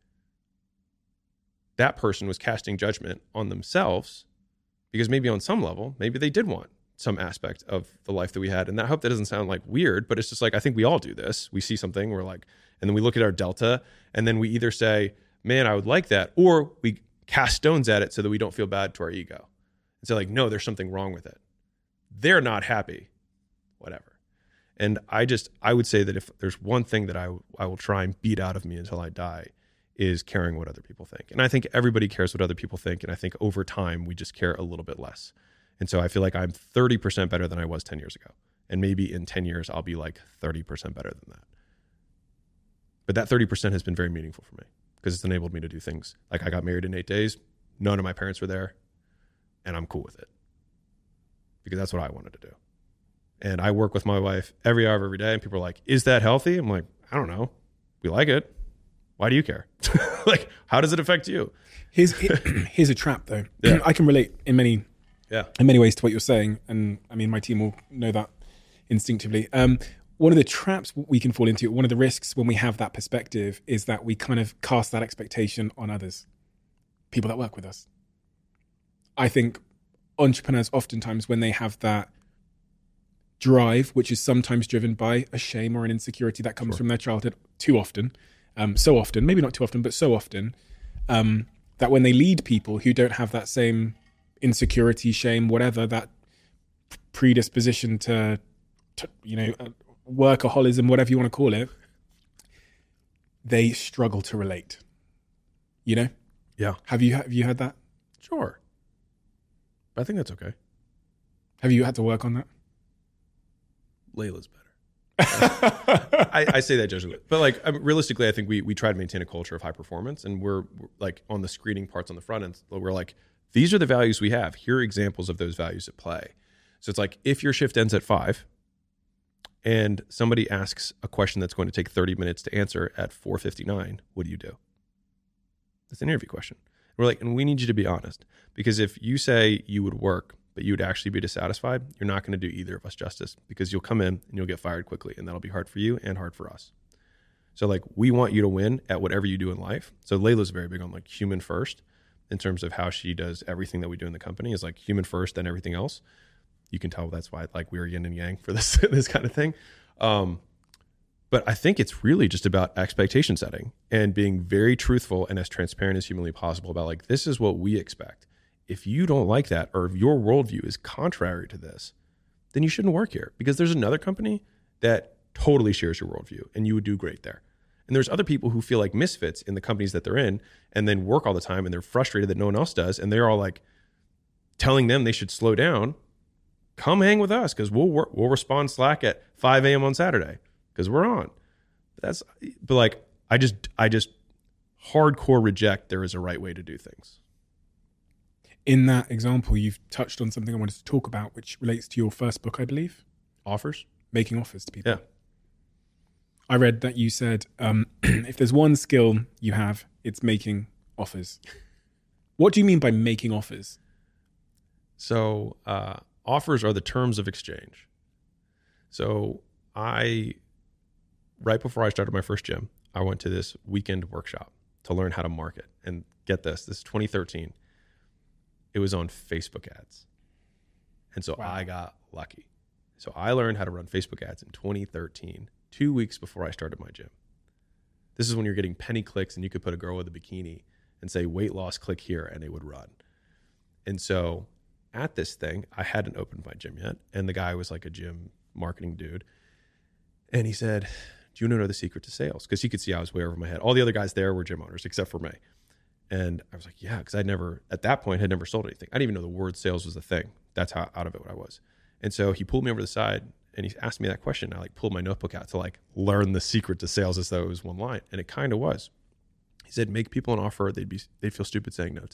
that person was casting judgment on themselves because maybe on some level, maybe they did want some aspect of the life that we had. And I hope that doesn't sound like weird, but it's just like, I think we all do this. We see something, we're like, and then we look at our delta, and then we either say, man, I would like that, or we cast stones at it so that we don't feel bad to our ego and say, like, no, there's something wrong with it. They're not happy, whatever. And I would say that if there's one thing that I will try and beat out of me until I die, is caring what other people think. And I think everybody cares what other people think. And I think over time, we just care a little bit less. And so I feel like I'm 30% better than I was 10 years ago. And maybe in 10 years, I'll be like 30% better than that. But that 30% has been very meaningful for me because it's enabled me to do things. Like I got married in 8 days. None of my parents were there. And I'm cool with it because that's what I wanted to do. And I work with my wife every hour of every day. And people are like, is that healthy? I'm like, I don't know. We like it. Why do you care? Like, how does it affect you? Here's a trap, though. Yeah. I can relate in many Yeah. ways to what you're saying. And I mean, my team will know that instinctively. One of the traps we can fall into, one of the risks when we have that perspective is that we kind of cast that expectation on others, people that work with us. I think entrepreneurs oftentimes, when they have that drive, which is sometimes driven by a shame or an insecurity that comes from their childhood too often, so often, maybe not too often, but so often, that when they lead people who don't have that same insecurity, shame, whatever, that predisposition to workaholism, whatever you want to call it, they struggle to relate. You know? Yeah. Have you heard that? Sure. But I think that's okay. Have you had to work on that? Layla's better. I say that judgingly, but like realistically, I think we try to maintain a culture of high performance, and we're like on the screening parts on the front end. We're like, these are the values we have. Here are examples of those values at play. So it's like if your shift ends at 5, and somebody asks a question that's going to take 30 minutes to answer at 4:59, what do? That's an interview question. We're like, and we need you to be honest, because if you say you would work, but you would actually be dissatisfied, you're not going to do either of us justice, because you'll come in and you'll get fired quickly, and that'll be hard for you and hard for us. So like, we want you to win at whatever you do in life. So Layla's very big on like human first in terms of how she does everything that we do in the company is like human first, then everything else. You can tell that's why like we're yin and yang for this kind of thing. But I think it's really just about expectation setting and being very truthful and as transparent as humanly possible about like, this is what we expect. If you don't like that, or if your worldview is contrary to this, then you shouldn't work here, because there's another company that totally shares your worldview and you would do great there. And there's other people who feel like misfits in the companies that they're in and then work all the time and they're frustrated that no one else does. And they're all like telling them they should slow down. Come hang with us, because we'll respond Slack at 5 a.m. on Saturday because we're on. But like, I just hardcore reject there is a right way to do things. In that example, you've touched on something I wanted to talk about, which relates to your first book, I believe. Offers? Making offers to people. Yeah. I read that you said, if there's one skill you have, it's making offers. What do you mean by making offers? So offers are the terms of exchange. So right before I started my first gym, I went to this weekend workshop to learn how to market. And get this is 2013. It was on Facebook ads. And so I got lucky. So I learned how to run Facebook ads in 2013, 2 weeks before I started my gym. This is when you're getting penny clicks and you could put a girl with a bikini and say, weight loss, click here, and it would run. And so at this thing, I hadn't opened my gym yet. And the guy was like a gym marketing dude. And he said, do you know the secret to sales? Because he could see I was way over my head. All the other guys there were gym owners except for me. And I was like, yeah, because at that point, had never sold anything. I didn't even know the word sales was a thing. That's how out of it I was. And so he pulled me over to the side and he asked me that question. I like pulled my notebook out to like learn the secret to sales as though it was one line. And it kind of was. He said, make people an offer they'd feel stupid saying no to.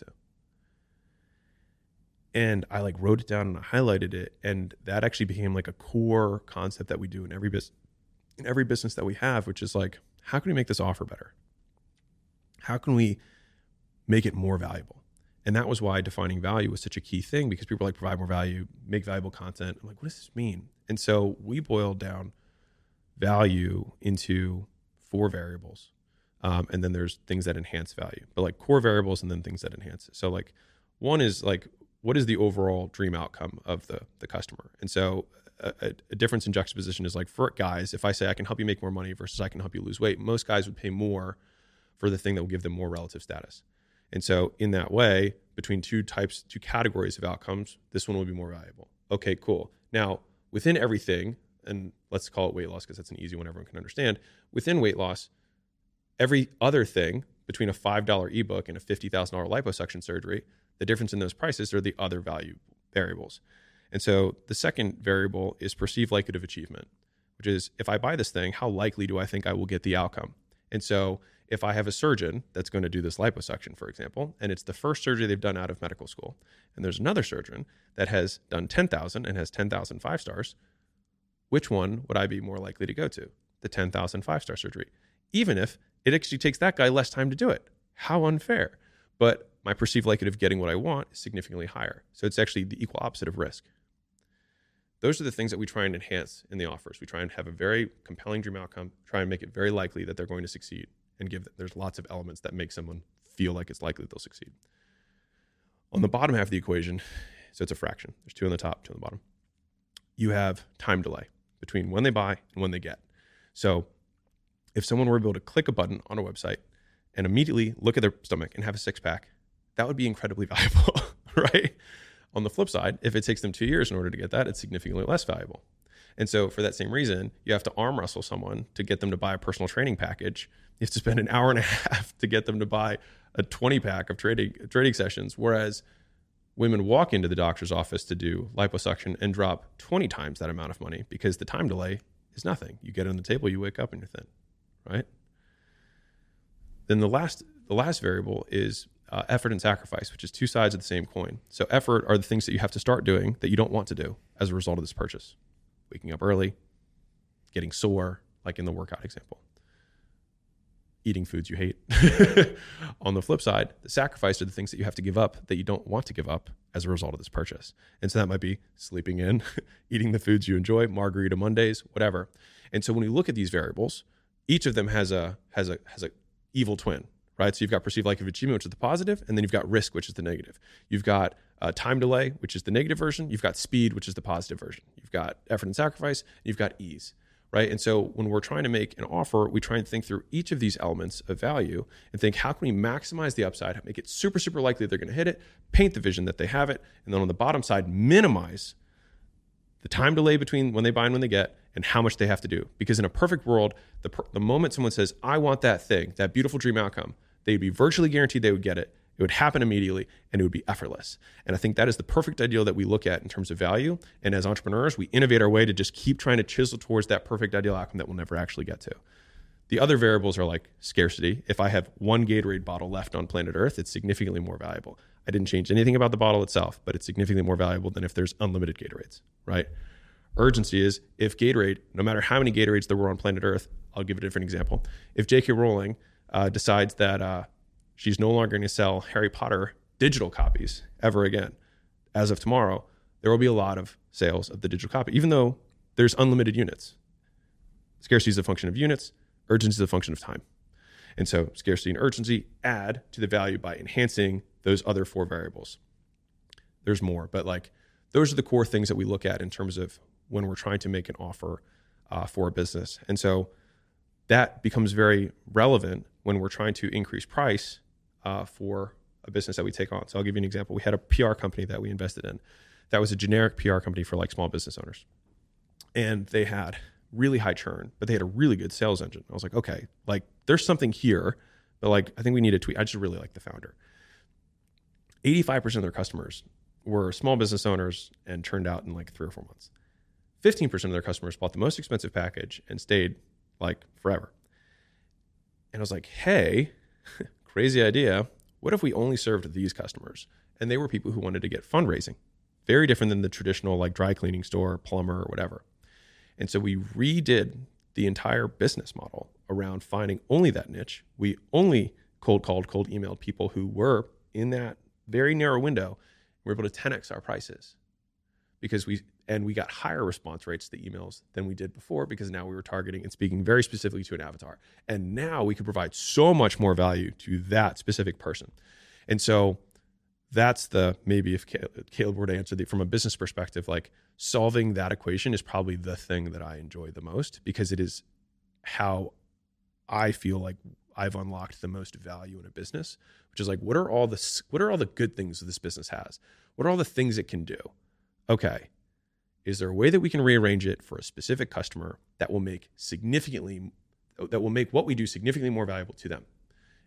And I like wrote it down and I highlighted it. And that actually became like a core concept that we do in every business that we have, which is like, how can we make this offer better? How can we make it more valuable? And that was why defining value was such a key thing, because people are like, provide more value, make valuable content. I'm like, what does this mean? And so we boiled down value into 4 variables. And then there's things that enhance value, but like core variables and then things that enhance it. So like one is like, what is the overall dream outcome of the customer? And so a difference in juxtaposition is like, for guys, if I say I can help you make more money versus I can help you lose weight, most guys would pay more for the thing that will give them more relative status. And so in that way, between two categories of outcomes, this one will be more valuable. Okay, cool. Now, within everything, and let's call it weight loss because that's an easy one everyone can understand. Within weight loss, every other thing between a $5 ebook and a $50,000 liposuction surgery, the difference in those prices are the other value variables. And so the second variable is perceived likelihood of achievement, which is if I buy this thing, how likely do I think I will get the outcome? And so if I have a surgeon that's going to do this liposuction, for example, and it's the first surgery they've done out of medical school, and there's another surgeon that has done 10,000 and has 10,000 5-stars, which one would I be more likely to go to? The 10,000 5-star surgery, even if it actually takes that guy less time to do it. How unfair. But my perceived likelihood of getting what I want is significantly higher. So it's actually the equal opposite of risk. Those are the things that we try and enhance in the offers. We try and have a very compelling dream outcome, try and make it very likely that they're going to succeed, and there's lots of elements that make someone feel like it's likely that they'll succeed. On the bottom half of the equation, so it's a fraction. There's 2 on the top, 2 on the bottom. You have time delay between when they buy and when they get. So if someone were able to click a button on a website and immediately look at their stomach and have a 6-pack, that would be incredibly valuable, right? On the flip side, if it takes them 2 years in order to get that, it's significantly less valuable. And so for that same reason, you have to arm wrestle someone to get them to buy a personal training package. You have to spend an hour and a half to get them to buy a 20-pack of training sessions, whereas women walk into the doctor's office to do liposuction and drop 20 times that amount of money because the time delay is nothing. You get on the table, you wake up, and you're thin, right? Then the last variable is effort and sacrifice, which is 2 sides of the same coin. So effort are the things that you have to start doing that you don't want to do as a result of this purchase. Waking up early, getting sore, like in the workout example. Eating foods you hate. On the flip side, the sacrifice are the things that you have to give up that you don't want to give up as a result of this purchase. And so that might be sleeping in, eating the foods you enjoy, margarita Mondays, whatever. And so when we look at these variables, each of them has a evil twin, right? So you've got perceived likelihood of achievement, which is the positive, and then you've got risk, which is the negative. You've got time delay, which is the negative version. You've got speed, which is the positive version. You've got effort and sacrifice, and you've got ease, right? And so when we're trying to make an offer, we try and think through each of these elements of value and think, how can we maximize the upside, make it super, super likely they're going to hit it, paint the vision that they have it, and then on the bottom side, minimize the time delay between when they buy and when they get, and how much they have to do. Because in a perfect world, the moment someone says, I want that thing, that beautiful dream outcome, they'd be virtually guaranteed they would get it. It would happen immediately, and it would be effortless. And I think that is the perfect ideal that we look at in terms of value. And as entrepreneurs, we innovate our way to just keep trying to chisel towards that perfect ideal outcome that we'll never actually get to. The other variables are like scarcity. If I have one Gatorade bottle left on planet Earth, it's significantly more valuable. I didn't change anything about the bottle itself, but it's significantly more valuable than if there's unlimited Gatorades, right? Urgency is if Gatorade, no matter how many Gatorades there were on planet Earth, I'll give it a different example. If J.K. Rowling decides that she's no longer going to sell Harry Potter digital copies ever again, as of tomorrow, there will be a lot of sales of the digital copy, even though there's unlimited units. Scarcity is a function of units. Urgency is a function of time. And so scarcity and urgency add to the value by enhancing those other 4 variables. There's more, but like those are the core things that we look at in terms of when we're trying to make an offer for a business. And so that becomes very relevant when we're trying to increase price for a business that we take on. So I'll give you an example. We had a PR company that we invested in. That was a generic PR company for like small business owners. And they had really high churn, but they had a really good sales engine. I was like, okay, like there's something here, but like I think we need a tweak. I just really like the founder. 85% of their customers were small business owners and turned out in like 3 or 4 months. 15% of their customers bought the most expensive package and stayed like forever. And I was like, hey, crazy idea. What if we only served these customers? And they were people who wanted to get fundraising. Very different than the traditional like dry cleaning store, plumber, or whatever. And so we redid the entire business model around finding only that niche. We only cold emailed people who were in that very narrow window. We were able to 10x our prices because we got higher response rates to the emails than we did before because now we were targeting and speaking very specifically to an avatar. And now we could provide so much more value to that specific person. And so that's maybe if Caleb were to answer from a business perspective, like solving that equation is probably the thing that I enjoy the most because it is how I feel like I've unlocked the most value in a business, which is like, what are all the good things that this business has? What are all the things it can do? Okay. Is there a way that we can rearrange it for a specific customer that will make what we do significantly more valuable to them?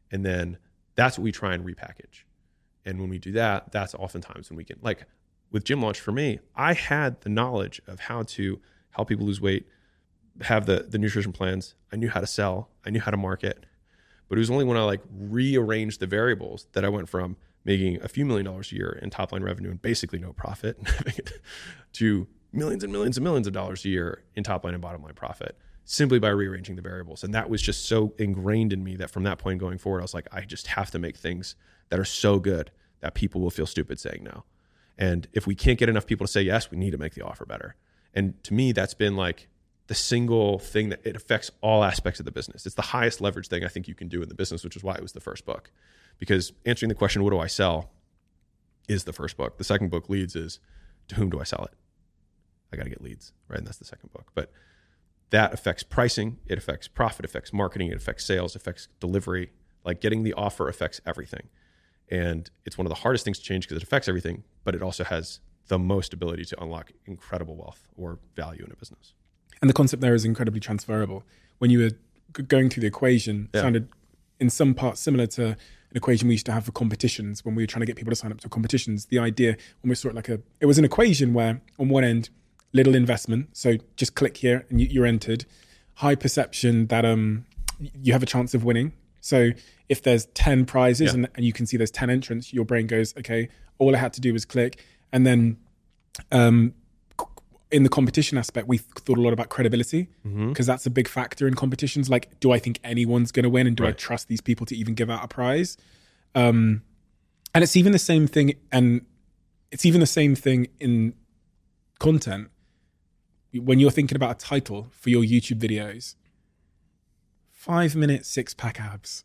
And then that's what we try and repackage. And when we do that, that's oftentimes when we can, like with Gym Launch for me, I had the knowledge of how to help people lose weight, have the nutrition plans. I knew how to sell. I knew how to market. But it was only when I like rearranged the variables that I went from making a few $1 million a year in top line revenue and basically no profit to millions and millions and millions of dollars a year in top line and bottom line profit, simply by rearranging the variables. And that was just so ingrained in me that from that point going forward, I was like, I just have to make things that are so good that people will feel stupid saying no. And if we can't get enough people to say yes, we need to make the offer better. And to me, that's been like the single thing that it affects all aspects of the business. It's the highest leverage thing I think you can do in the business, which is why it was the first book. Because answering the question, what do I sell, is the first book. The second book, Leads, is to whom do I sell it? I got to get leads, right? And that's the second book. But that affects pricing, it affects profit, it affects marketing, it affects sales, it affects delivery. Like getting the offer affects everything. And it's one of the hardest things to change because it affects everything, but it also has the most ability to unlock incredible wealth or value in a business. And the concept there is incredibly transferable. When you were going through the equation, it sounded in some parts similar to an equation we used to have for competitions when we were trying to get people to sign up to competitions. The idea, when we saw it like it was an equation where on one end, little investment, so just click here and you're entered. High perception that you have a chance of winning. So if there's 10 prizes and you can see there's 10 entrants, your brain goes, okay, all I had to do was click. And then in the competition aspect, we thought a lot about credibility because that's a big factor in competitions. Like, do I think anyone's going to win? And do I trust these people to even give out a prize? And it's even the same thing. And it's even the same thing in content. When you're thinking about a title for your YouTube videos, 5-minute 6-pack abs.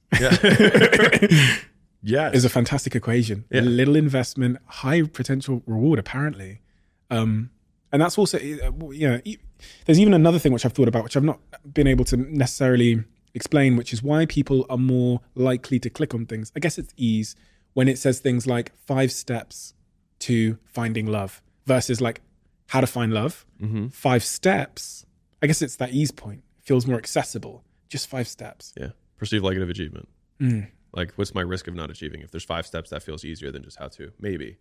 Yeah. Is a fantastic equation. Yeah. Little investment, high potential reward, apparently. And that's also, there's even another thing which I've thought about, which I've not been able to necessarily explain, which is why people are more likely to click on things. I guess it's ease when it says things like 5 steps to finding love versus like how to find love. 5 steps. I guess it's that ease point. It feels more accessible. Just 5 steps. Yeah. Perceived negative achievement. Like, what's my risk of not achieving? If there's 5 steps, that feels easier than just how to. Maybe.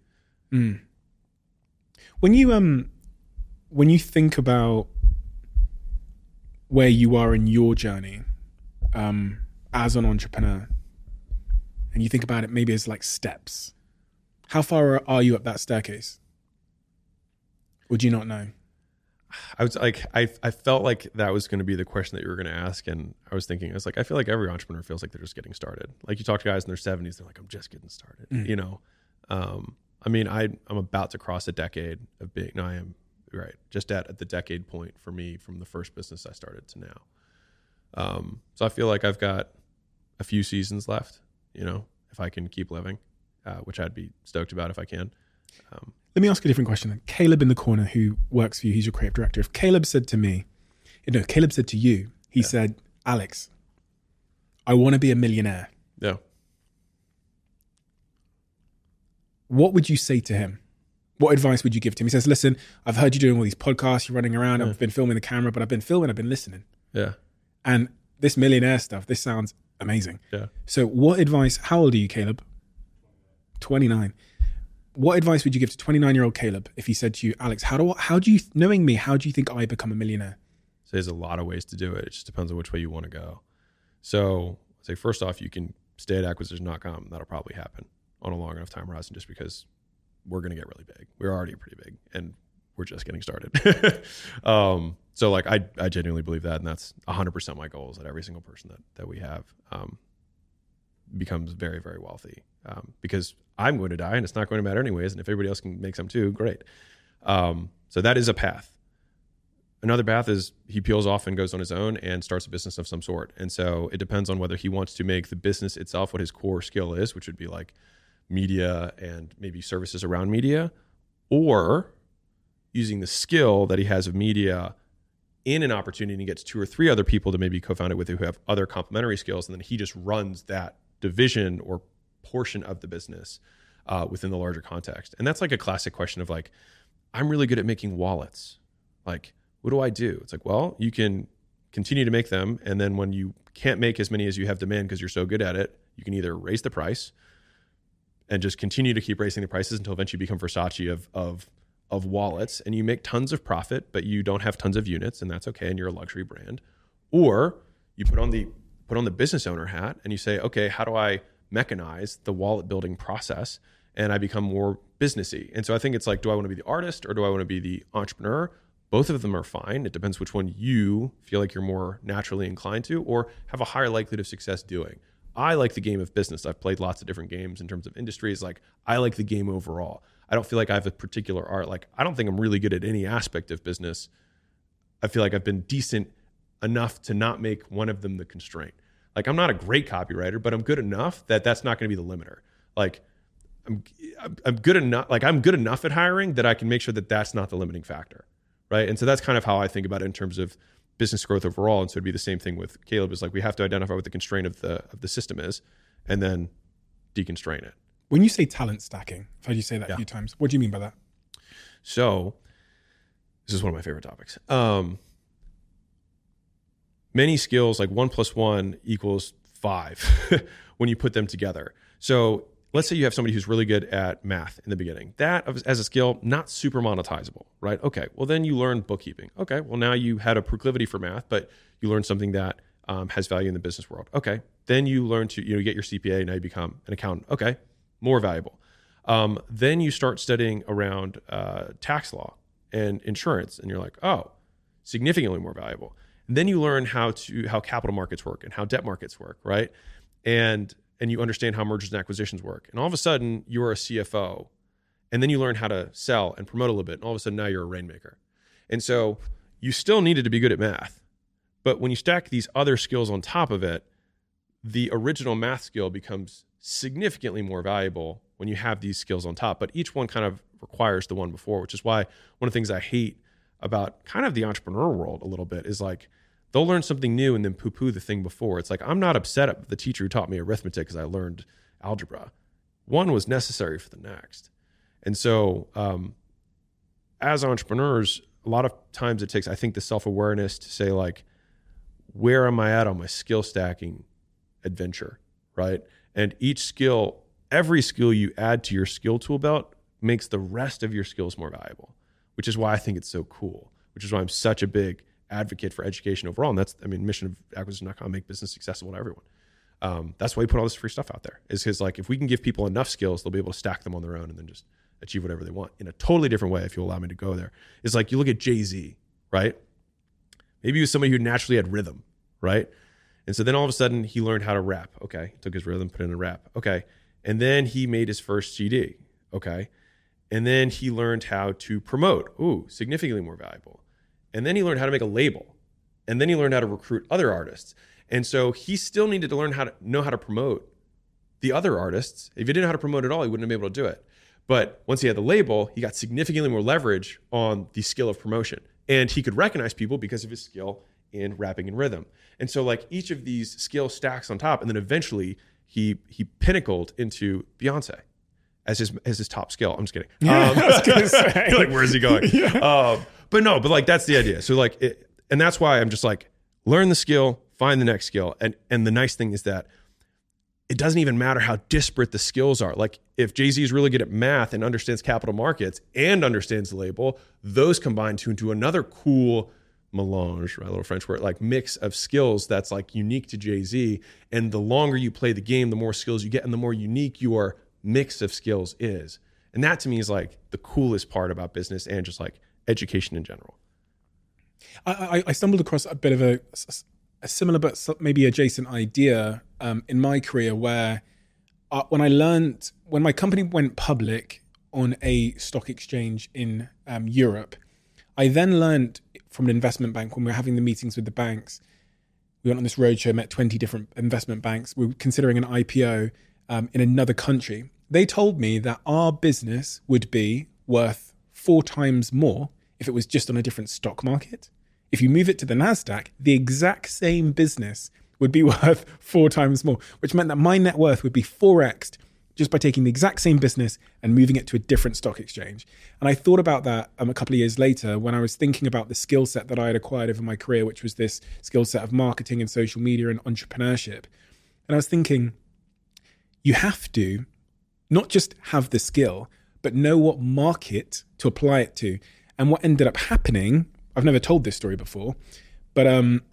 When you think about where you are in your journey as an entrepreneur, and you think about it maybe as like steps, how far are you up that staircase? Would you not know? I was like, I felt like that was going to be the question that you were going to ask. And I was thinking, I was like, I feel like every entrepreneur feels like they're just getting started. Like you talk to guys in their 70s, they're like, I'm just getting started, you know? I mean, I'm about to cross a decade of being, no, I am right. Just at the decade point for me from the first business I started to now. So I feel like I've got a few seasons left, you know, if I can keep living, which I'd be stoked about if I can. Let me ask a different question then. Caleb in the corner who works for you, he's your creative director. If Caleb said to me, Caleb said to you, he said, Alex, I want to be a millionaire. Yeah. What would you say to him? What advice would you give to him? He says, listen, I've heard you doing all these podcasts, you're running around, I've been filming the camera, but I've been filming, I've been listening. Yeah. And this millionaire stuff, this sounds amazing. Yeah. So what advice, how old are you, Caleb? 29. What advice would you give to 29-year-old Caleb if he said to you, Alex, how do you, knowing me, how do you think I become a millionaire? So there's a lot of ways to do it. It just depends on which way you want to go. So I'd say first off, you can stay at acquisition.com. That'll probably happen on a long enough time horizon just because we're going to get really big. We're already pretty big and we're just getting started. So like I genuinely believe that, and that's 100% my goal is that every single person that we have becomes very, very wealthy. Because I'm going to die and it's not going to matter anyways. And if everybody else can make some too, great. So that is a path. Another path is he peels off and goes on his own and starts a business of some sort. And so it depends on whether he wants to make the business itself what his core skill is, which would be like media and maybe services around media, or using the skill that he has of media in an opportunity and gets 2 or 3 other people to maybe co-found it with who have other complementary skills. And then he just runs that division or portion of the business within the larger context. And that's like a classic question of like, I'm really good at making wallets. Like, what do I do? It's like, well, you can continue to make them. And then when you can't make as many as you have demand because you're so good at it, You can either raise the price and just continue to keep raising the prices until eventually you become Versace of wallets, and you make tons of profit, but you don't have tons of units, and that's okay, and you're a luxury brand. Or you put on the business owner hat and you say, okay, how do I mechanize the wallet building process and I become more businessy? And so I think it's like, do I want to be the artist or do I want to be the entrepreneur? Both of them are fine. It depends which one you feel like you're more naturally inclined to or have a higher likelihood of success doing. I like the game of business. I've played lots of different games in terms of industries. Like, I like the game overall. I don't feel like I have a particular art. Like, I don't think I'm really good at any aspect of business. I feel like I've been decent enough to not make one of them the constraint. Like, I'm not a great copywriter, but I'm good enough that that's not going to be the limiter. Like, I'm good enough. Like, I'm good enough at hiring that I can make sure that that's not the limiting factor, right? And so that's kind of how I think about it in terms of business growth overall. And so it'd be the same thing with Caleb. Is like, we have to identify what the constraint of the system is, and then deconstrain it. When you say talent stacking, I've heard you say that a few times. What do you mean by that? So this is one of my favorite topics. Many skills, like 1 + 1 = 5 when you put them together. So let's say you have somebody who's really good at math in the beginning. That as a skill, not super monetizable, right? Okay, well then you learn bookkeeping. Okay, well now you had a proclivity for math, but you learned something that has value in the business world. Okay, then you learn to get your CPA, now you become an accountant. Okay, more valuable. Then you start studying around tax law and insurance, and you're like, oh, significantly more valuable. And then you learn how capital markets work and how debt markets work, right? And you understand how mergers and acquisitions work. And all of a sudden, you're a CFO. And then you learn how to sell and promote a little bit. And all of a sudden, now you're a rainmaker. And so you still needed to be good at math. But when you stack these other skills on top of it, the original math skill becomes significantly more valuable when you have these skills on top. But each one kind of requires the one before, which is why one of the things I hate about kind of the entrepreneur world a little bit is like, they'll learn something new and then poo-poo the thing before. It's like, I'm not upset at the teacher who taught me arithmetic because I learned algebra. One was necessary for the next. And so as entrepreneurs, a lot of times it takes, I think, the self-awareness to say, like, where am I at on my skill stacking adventure, right? And each skill, every skill you add to your skill tool belt makes the rest of your skills more valuable, which is why I think it's so cool, which is why I'm such a big advocate for education overall. And that's, mission of acquisition.com, make business accessible to everyone. That's why we put all this free stuff out there, is because, like, if we can give people enough skills, they'll be able to stack them on their own and then just achieve whatever they want in a totally different way. If you allow me to go there, it's like, you look at Jay-Z, right? Maybe he was somebody who naturally had rhythm, right? And so then all of a sudden he learned how to rap. Okay. He took his rhythm, put it in a rap. Okay. And then he made his first CD. Okay. And then he learned how to promote. Ooh, significantly more valuable. And then he learned how to make a label. And then he learned how to recruit other artists. And so he still needed to learn how to promote the other artists. If he didn't know how to promote at all, he wouldn't have been able to do it. But once he had the label, he got significantly more leverage on the skill of promotion. And he could recognize people because of his skill in rapping and rhythm. And so, like, each of these skill stacks on top, and then eventually he pinnacled into Beyonce as his top skill. I'm just kidding. I was gonna say. Like, where is he going? Yeah. But like, that's the idea. So, like, and that's why I'm just like, learn the skill, find the next skill. And the nice thing is that it doesn't even matter how disparate the skills are. Like, if Jay-Z is really good at math and understands capital markets and understands the label, those combine into another cool melange, right? A little French word, like, mix of skills that's, like, unique to Jay-Z. And the longer you play the game, the more skills you get and the more unique your mix of skills is. And that, to me, is, like, the coolest part about business and just, like, education in general. I stumbled across a bit of a similar but maybe adjacent idea in my career where when my company went public on a stock exchange in Europe, I then learned from an investment bank, when we were having the meetings with the banks, we went on this roadshow, met 20 different investment banks. We were considering an IPO in another country. They told me that our business would be worth 4 times more if it was just on a different stock market. If you move it to the NASDAQ, the exact same business would be worth 4 times more, which meant that my net worth would be 4x'd just by taking the exact same business and moving it to a different stock exchange. And I thought about that a couple of years later when I was thinking about the skill set that I had acquired over my career, which was this skill set of marketing and social media and entrepreneurship. And I was thinking, you have to not just have the skill, but know what market to apply it to. And what ended up happening, I've never told this story before, but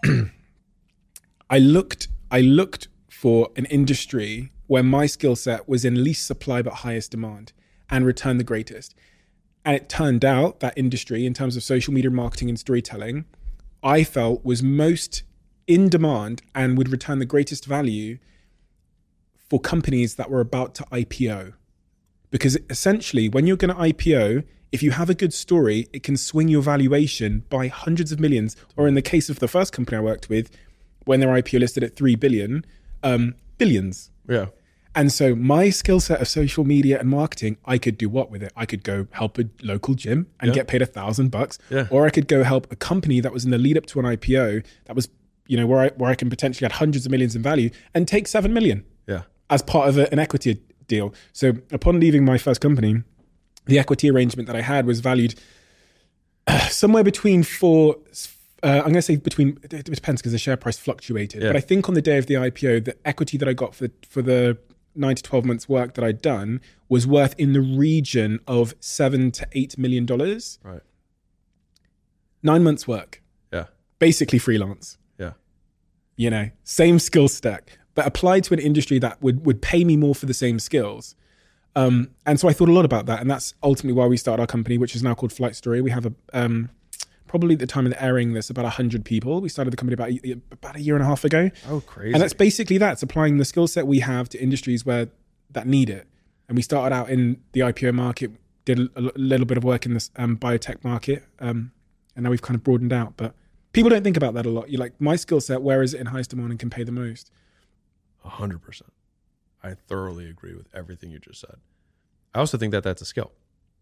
I looked for an industry where my skill set was in least supply but highest demand and return the greatest. And it turned out that industry, in terms of social media marketing and storytelling, I felt was most in demand and would return the greatest value for companies that were about to IPO. Because essentially, when you're going to IPO, if you have a good story, it can swing your valuation by hundreds of millions. Or in the case of the first company I worked with, when their IPO listed at 3 billion, billions. Yeah. And so my skill set of social media and marketing, I could do what with it? I could go help a local gym and get paid $1,000, or I could go help a company that was in the lead up to an IPO that was, where I can potentially add hundreds of millions in value and take 7 million as part of an equity deal. So upon leaving my first company, the equity arrangement that I had was valued somewhere between I'm going to say between, it depends because the share price fluctuated. But I think on the day of the IPO, the equity that I got for the 9 to 12 months work that I'd done was worth in the region of $7 to $8 million. Right. 9 months work. Yeah. Basically freelance. Yeah. Same skill stack, but applied to an industry that would pay me more for the same skills. And so I thought a lot about that. And that's ultimately why we started our company, which is now called Flight Story. We have probably at the time of the airing this, about 100 people. We started the company about a year and a half ago. Oh, crazy. And that's basically that. It's applying the skill set we have to industries that need it. And we started out in the IPO market, did a little bit of work in this biotech market. And now we've kind of broadened out. But people don't think about that a lot. You're like, my skill set, where is it in highest demand and can pay the most? 100%. I thoroughly agree with everything you just said. I also think that that's a skill.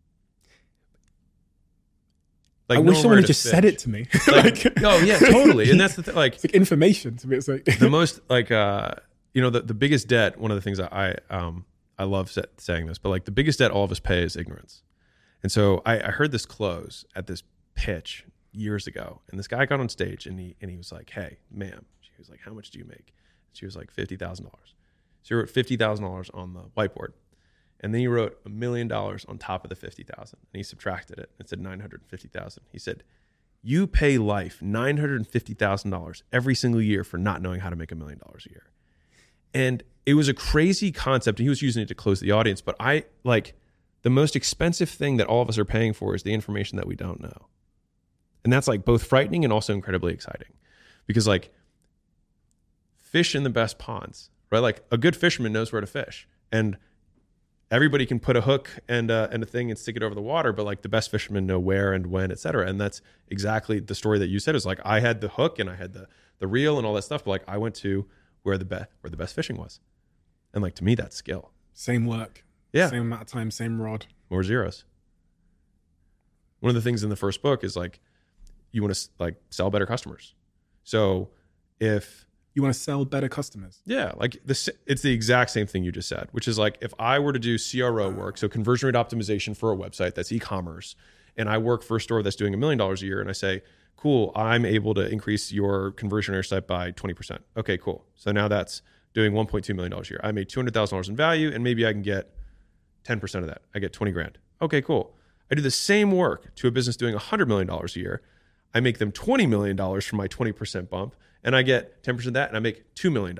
Like, I wish someone had just said it to me. Oh yeah, totally. And that's the thing. Like, it's like information to me. It's like the most the biggest debt. One of the things that I love saying this, but like the biggest debt all of us pay is ignorance. And so I heard this close at this pitch years ago, and this guy got on stage and he was like, "Hey, ma'am," she was like, "How much do you make?" She was like, $50,000. So he wrote $50,000 on the whiteboard. And then he wrote $1 million on top of the 50,000, and he subtracted it. It said 950,000. He said, "You pay life $950,000 every single year for not knowing how to make $1 million a year." And it was a crazy concept. And he was using it to close the audience. But the most expensive thing that all of us are paying for is the information that we don't know. And that's like both frightening and also incredibly exciting, because like fish in the best ponds, right? Like a good fisherman knows where to fish, and everybody can put a hook and a thing and stick it over the water, but like the best fishermen know where and when, et cetera. And that's exactly the story that you said. Is like, I had the hook and I had the reel and all that stuff, but like I went to where the best fishing was. And like, to me, that's skill. Same work. Yeah. Same amount of time, same rod. More zeros. One of the things in the first book is like, you want to like sell better customers. So if you want to sell better customers. Yeah, like it's the exact same thing you just said, which is like, if I were to do CRO work, so conversion rate optimization for a website that's e-commerce, and I work for a store that's doing $1 million a year, and I say, cool, I'm able to increase your conversion on your site by 20%. Okay, cool. So now that's doing $1.2 million a year. I made $200,000 in value, and maybe I can get 10% of that. I get 20 grand. Okay, cool. I do the same work to a business doing $100 million a year. I make them $20 million for my 20% bump, and I get 10% of that, and I make $2 million.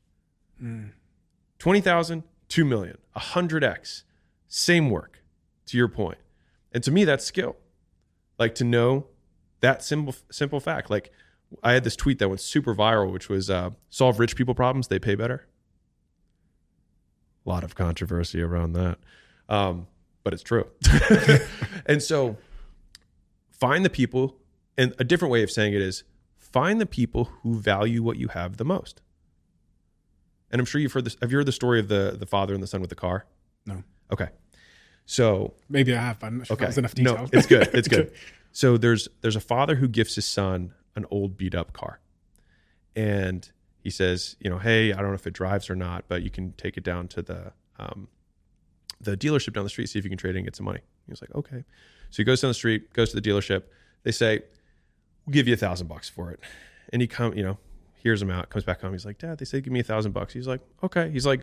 20,000, 2 million, 100x, same work, to your point. And to me, that's skill. Like, to know that simple fact. Like, I had this tweet that went super viral, which was solve rich people problems, they pay better. A lot of controversy around that. But it's true. And so find the people, and a different way of saying it is, find the people who value what you have the most. And I'm sure you've heard this. Have you heard the story of the father and the son with the car? No. Okay. So maybe I have, but I'm not sure if that was enough detail. No, it's good. It's good. So there's a father who gifts his son an old beat up car. And he says, hey, I don't know if it drives or not, but you can take it down to the dealership down the street, see if you can trade it and get some money. He was like, okay. So he goes down the street, goes to the dealership. They say, we'll give you $1,000 for it. And he hears him out, comes back home. He's like, Dad, they said give me $1,000. He's like, okay. He's like,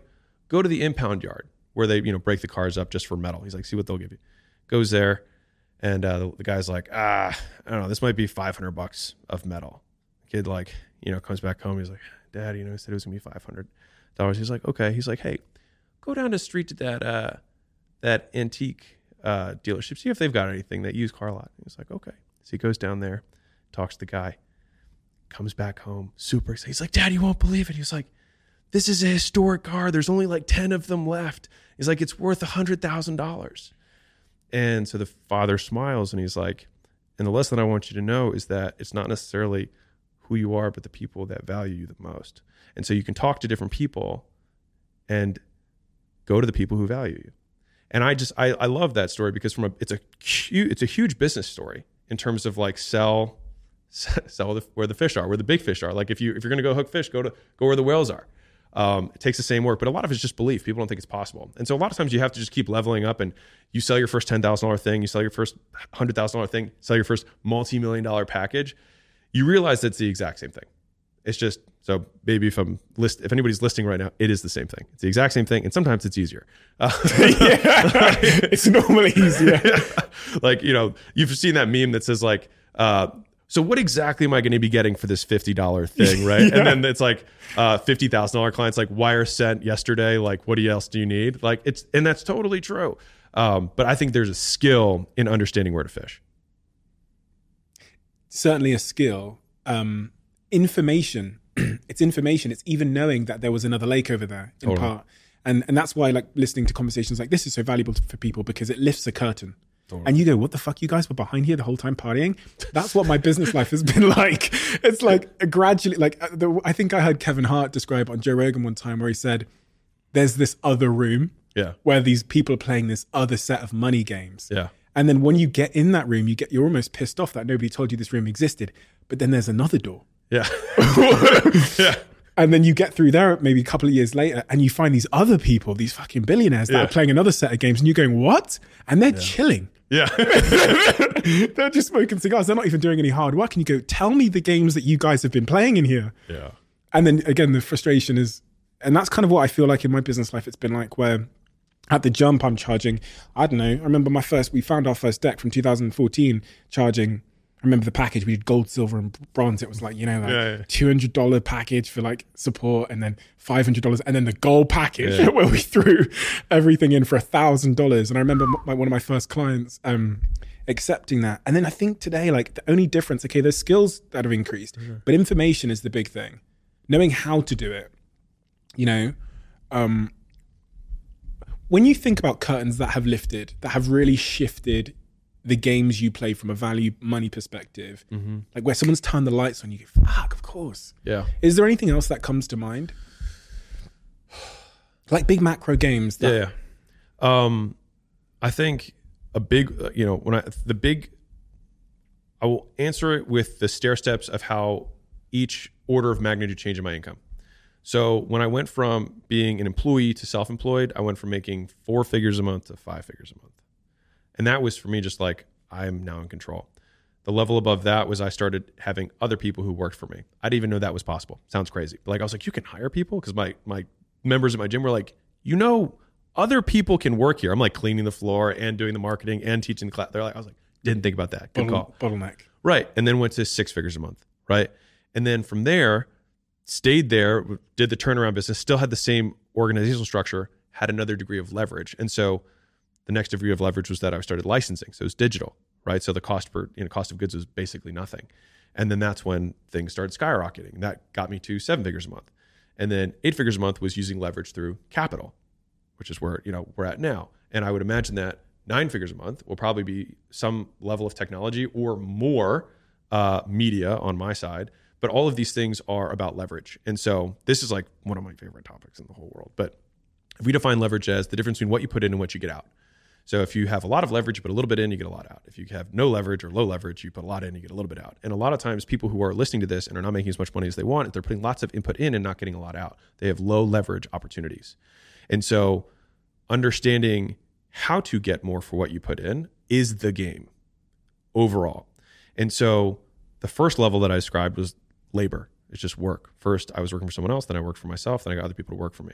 go to the impound yard where they, break the cars up just for metal. He's like, see what they'll give you. Goes there, and the guy's like, I don't know, this might be $500 of metal. Kid comes back home. He's like, Dad, he said it was gonna be $500. He's like, okay. He's like, hey, go down the street to that antique dealership, see if they've got anything, that used car lot. He's like, okay. So he goes down there, talks to the guy, comes back home, super excited. He's like, Dad, you won't believe it. He's like, this is a historic car. There's only like 10 of them left. He's like, it's worth $100,000. And so the father smiles and he's like, and the lesson I want you to know is that it's not necessarily who you are, but the people that value you the most. And so you can talk to different people and go to the people who value you. And I love that story because it's a huge business story in terms of like sell where the fish are, where the big fish are. Like if you're going to go hook fish, go where the whales are. It takes the same work, but a lot of it's just belief. People don't think it's possible. And so a lot of times you have to just keep leveling up, and you sell your first $10,000 thing, you sell your first $100,000 thing, sell your first multi-million-dollar package. You realize that's the exact same thing. It's just, so maybe if anybody's listening right now, it is the same thing. It's the exact same thing. And sometimes it's easier. It's normally easier. Like, you've seen that meme that says like, so what exactly am I going to be getting for this $50 thing, right? Yeah. And then it's like $50,000 clients like wire sent yesterday. Like, what else do you need? Like and that's totally true. But I think there's a skill in understanding where to fish. Certainly a skill. Information. It's information. It's even knowing that there was another lake over there in part. And that's why like listening to conversations like this is so valuable for people, because it lifts a curtain. And you go, what the fuck? You guys were behind here the whole time partying? That's what my business life has been like. It's like gradually, like I think I heard Kevin Hart describe on Joe Rogan one time where he said, there's this other room where these people are playing this other set of money games. Yeah. And then when you get in that room, you're almost pissed off that nobody told you this room existed. But then there's another door. Yeah. Yeah. And then you get through there maybe a couple of years later and you find these other people, these fucking billionaires that are playing another set of games, and you're going, what? And they're chilling. Yeah. They're just smoking cigars. They're not even doing any hard work. And you go, tell me the games that you guys have been playing in here. Yeah. And then again, the frustration is, and that's kind of what I feel like in my business life. It's been like where at the jump I'm charging, I don't know. I remember we found our first deck from 2014 charging, I remember the package, we did gold, silver and bronze. It was like, $200 package for like support, and then $500, and then the gold package where we threw everything in for $1,000. And I remember one of my first clients accepting that. And then I think today, like the only difference, okay, there's skills that have increased, but information is the big thing. Knowing how to do it, when you think about curtains that have lifted, that have really shifted the games you play from a value money perspective, like where someone's turned the lights on, you go, fuck, of course. Yeah. Is there anything else that comes to mind? Like big macro games. I think a big, I will answer it with the stair steps of how each order of magnitude change in my income. So when I went from being an employee to self-employed, I went from making 4 figures a month to 5 figures a month. And that was for me just like, I'm now in control. The level above that was I started having other people who worked for me. I didn't even know that was possible. Sounds crazy. But like I was like, you can hire people? Because my members at my gym were like, other people can work here. I'm like cleaning the floor and doing the marketing and teaching the class. They're like, I was like, didn't think about that. Good call. Bottleneck. Right. And then went to 6 figures a month. Right. And then from there, stayed there, did the turnaround business, still had the same organizational structure, had another degree of leverage. And so the next degree of leverage was that I started licensing. So it was digital, right? So the cost of goods was basically nothing. And then that's when things started skyrocketing. That got me to 7 figures a month. And then 8 figures a month was using leverage through capital, which is where, we're at now. And I would imagine that 9 figures a month will probably be some level of technology or more media on my side. But all of these things are about leverage. And so this is like one of my favorite topics in the whole world. But if we define leverage as the difference between what you put in and what you get out. So if you have a lot of leverage, you put a little bit in, you get a lot out. If you have no leverage or low leverage, you put a lot in, you get a little bit out. And a lot of times people who are listening to this and are not making as much money as they want, they're putting lots of input in and not getting a lot out. They have low leverage opportunities. And so understanding how to get more for what you put in is the game overall. And so the first level that I described was labor. It's just work. First, I was working for someone else, then I worked for myself, then I got other people to work for me. The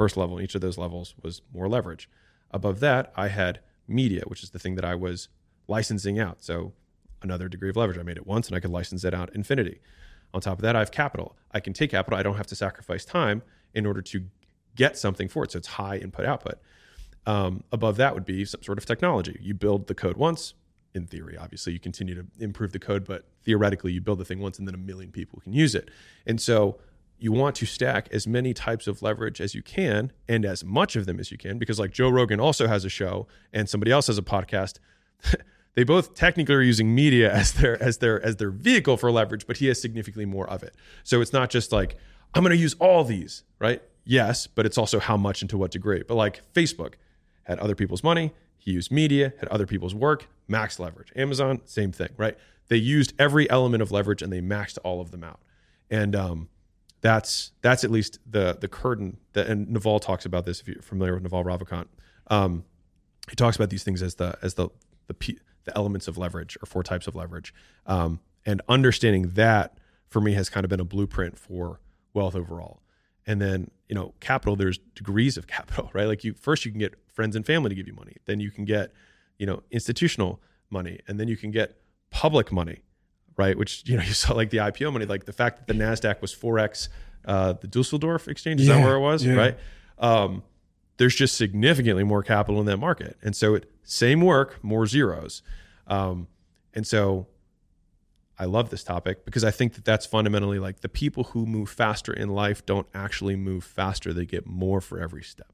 First level in each of those levels was more leverage. Above that, I had media, which is the thing that I was licensing out. So another degree of leverage. I made it once and I could license it out infinity. On top of that, I have capital. I can take capital. I don't have to sacrifice time in order to get something for it. So it's high input output. Above that would be some sort of technology. You build the code once. In theory, obviously, you continue to improve the code, but theoretically, you build the thing once and then 1 million people can use it. And so you want to stack as many types of leverage as you can and as much of them as you can, because like Joe Rogan also has a show and somebody else has a podcast. They both technically are using media as their vehicle for leverage, but he has significantly more of it. So it's not just like, I'm going to use all these, right? Yes, but it's also how much and to what degree. But like Facebook had other people's money. He used media, had other people's work, max leverage. Amazon, same thing, right? They used every element of leverage and they maxed all of them out. And that's at least the curtain that, and Naval talks about this if you're familiar with Naval Ravikant. He talks about these things as the elements of leverage, or 4 types of leverage. And understanding that for me has kind of been a blueprint for wealth overall. And then, capital, there's degrees of capital, right? Like you can get friends and family to give you money. Then you can get, institutional money, and then you can get public money, right? Which, you saw like the IPO money, like the fact that the NASDAQ was 4X, the Dusseldorf exchange, is that where it was, right? There's just significantly more capital in that market. And so same work, more zeros. And so I love this topic because I think that that's fundamentally like the people who move faster in life don't actually move faster. They get more for every step.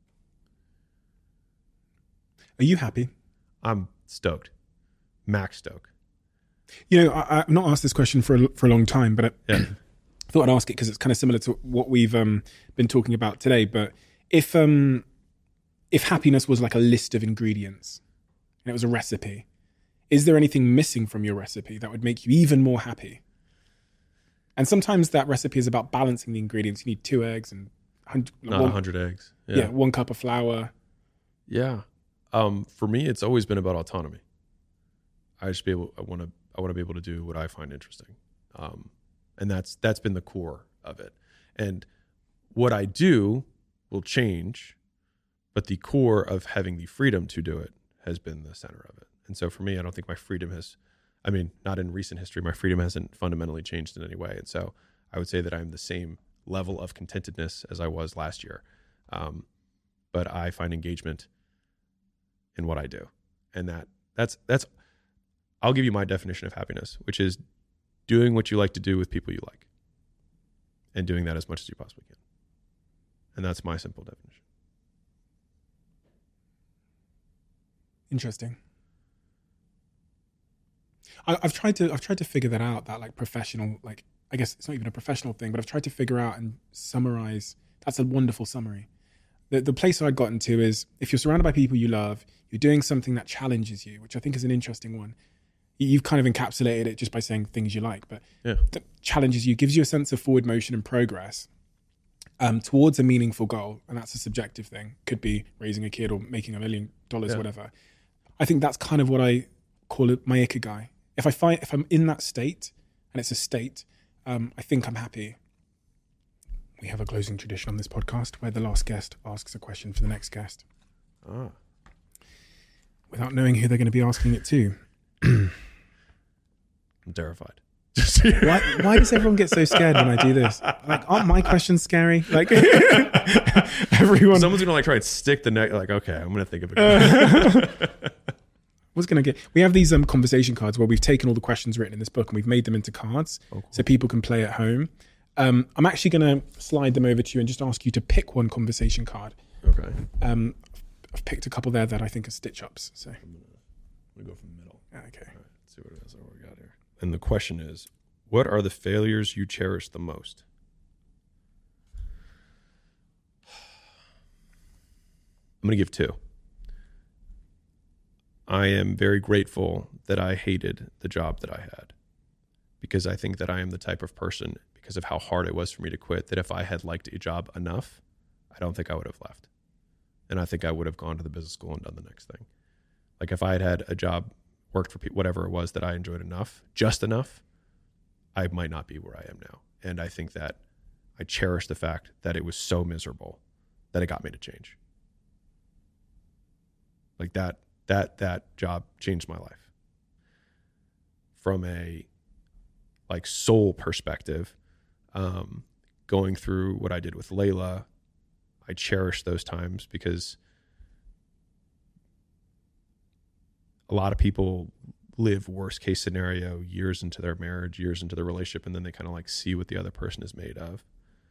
Are you happy? I'm stoked. Max stoked. I've not asked this question for a long time, but I thought I'd ask it because it's kind of similar to what we've been talking about today. But if happiness was like a list of ingredients and it was a recipe, is there anything missing from your recipe that would make you even more happy? And sometimes that recipe is about balancing the ingredients. You need 2 eggs and 100 eggs. Yeah, 1 cup of flour. Yeah. For me, it's always been about autonomy. I want to be able to do what I find interesting. And that's been the core of it. And what I do will change, but the core of having the freedom to do it has been the center of it. And so for me, I don't think my freedom not in recent history, my freedom hasn't fundamentally changed in any way. And so I would say that I'm the same level of contentedness as I was last year. But I find engagement in what I do. And that's I'll give you my definition of happiness, which is doing what you like to do with people you like and doing that as much as you possibly can. And that's my simple definition. Interesting. I've tried to figure that out, that like professional, like, I guess it's not even a professional thing, but I've tried to figure out and summarize. That's a wonderful summary. The place I've gotten to is if you're surrounded by people you love, you're doing something that challenges you, which I think is an interesting one. You've kind of encapsulated it just by saying things you like, but that challenges you, gives you a sense of forward motion and progress towards a meaningful goal. And that's a subjective thing. Could be raising a kid or making $1 million, whatever. I think that's kind of what I call it, my ikigai. If I'm in that state, and it's a state, I think I'm happy. We have a closing tradition on this podcast where the last guest asks a question for the next guest. Without knowing who they're going to be asking it to. I'm terrified. Why does everyone get so scared when I do this? Like, aren't my questions scary? Like, everyone. Someone's going to like try and stick the neck. Like, okay, I'm going to think of it. We have these conversation cards where we've taken all the questions written in this book and we've made them into cards so people can play at home. I'm actually going to slide them over to you and just ask you to pick one conversation card. Okay. I've picked a couple there that I think are stitch-ups. So I'm gonna go from the middle. Okay. All right, let's see what it is. What we got here. And the question is, what are the failures you cherish the most? I'm going to give 2. I am very grateful that I hated the job that I had, because I think that I am the type of person, because of how hard it was for me to quit, that if I had liked a job enough, I don't think I would have left. And I think I would have gone to the business school and done the next thing. Like if I had had a job, worked for whatever it was that I enjoyed enough, just enough, I might not be where I am now. And I think that I cherish the fact that it was so miserable that it got me to change. Like that job changed my life. From a like soul perspective, going through what I did with Layla, I cherish those times because a lot of people live worst case scenario years into their marriage, years into their relationship, and then they kind of like see what the other person is made of.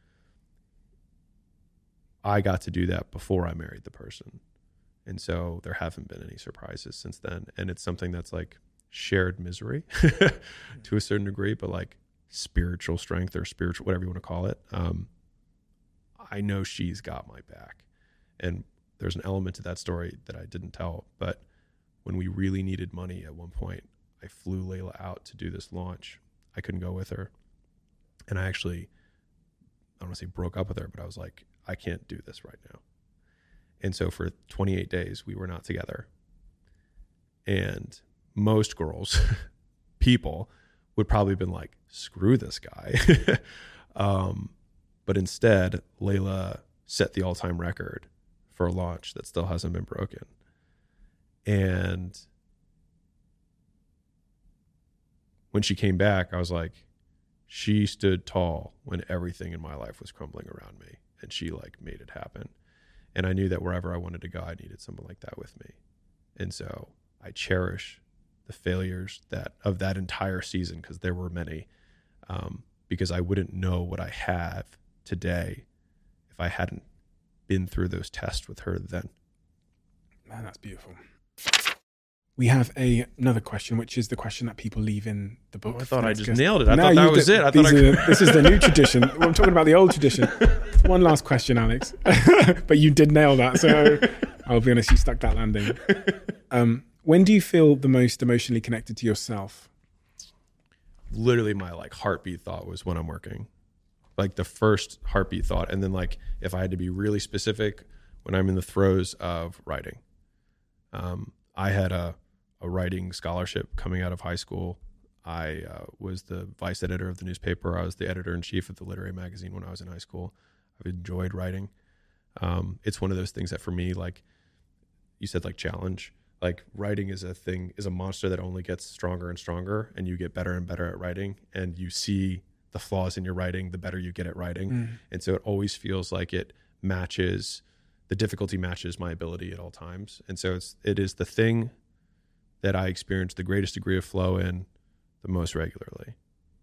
I got to do that before I married the person. And so there haven't been any surprises since then. And it's something that's like shared misery to a certain degree, but like spiritual strength or spiritual, whatever you want to call it. I know she's got my back. And there's an element to that story that I didn't tell, but when we really needed money at one point, I flew Layla out to do this launch. I couldn't go with her. And I actually, I don't want to say broke up with her, but I was like, I can't do this right now. And so for 28 days, we were not together. And most girls, people, would probably have been like, screw this guy. But instead, Layla set the all-time record for a launch that still hasn't been broken. And when she came back, I was like, she stood tall when everything in my life was crumbling around me, and she like made it happen. And I knew that wherever I wanted to go, I needed someone like that with me. And so I cherish the failures of that entire season, because there were many, because I wouldn't know what I have today if I hadn't been through those tests with her then. Man, that's beautiful. We have another question, which is the question that people leave in the book. Oh, I thought I just nailed it. I thought that was it. This is the new tradition. I'm talking about the old tradition. One last question, Alex. But you did nail that, so I'll be honest, you stuck that landing. When do you feel the most emotionally connected to yourself? Literally my like heartbeat thought was when I'm working. Like the first heartbeat thought. And then like if I had to be really specific, when I'm in the throes of writing. I had a writing scholarship coming out of high school. I was the vice editor of the newspaper. I was the editor-in-chief of the literary magazine when I was in high school. I've enjoyed writing. It's one of those things that for me, like you said, like challenge, like writing is a monster that only gets stronger and stronger, and you get better and better at writing, and you see the flaws in your writing, the better you get at writing. And so it always feels like the difficulty matches my ability at all times. And so it is the thing that I experience the greatest degree of flow in the most regularly.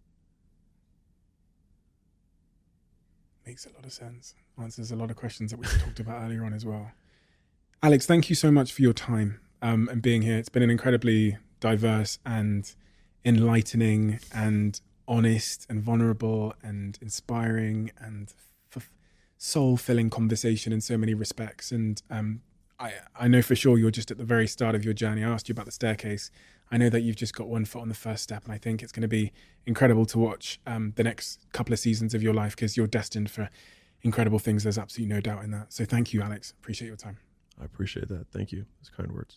Makes a lot of sense. Answers a lot of questions that we talked about earlier on as well. Alex, thank you so much for your time and being here. It's been an incredibly diverse and enlightening and honest and vulnerable and inspiring and soul-filling conversation in so many respects. And I know for sure you're just at the very start of your journey. I asked you about the staircase. I know that you've just got one foot on the first step, and I think it's going to be incredible to watch the next couple of seasons of your life, because you're destined for incredible things. There's absolutely no doubt in that. So thank you, Alex. Appreciate your time. I appreciate that. Thank you. Those kind words.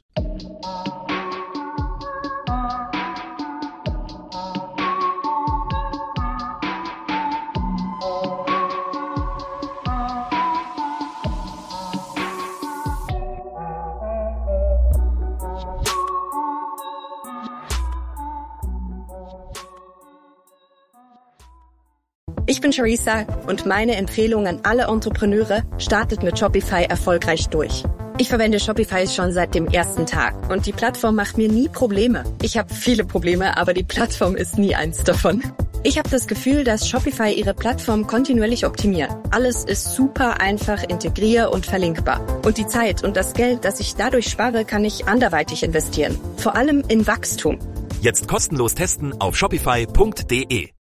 Ich bin Charissa und meine Empfehlung an alle Entrepreneure: startet mit Shopify erfolgreich durch. Ich verwende Shopify schon seit dem ersten Tag und die Plattform macht mir nie Probleme. Ich habe viele Probleme, aber die Plattform ist nie eins davon. Ich habe das Gefühl, dass Shopify ihre Plattform kontinuierlich optimiert. Alles ist super einfach, integrier- und verlinkbar. Und die Zeit und das Geld, das ich dadurch spare, kann ich anderweitig investieren. Vor allem in Wachstum. Jetzt kostenlos testen auf shopify.de.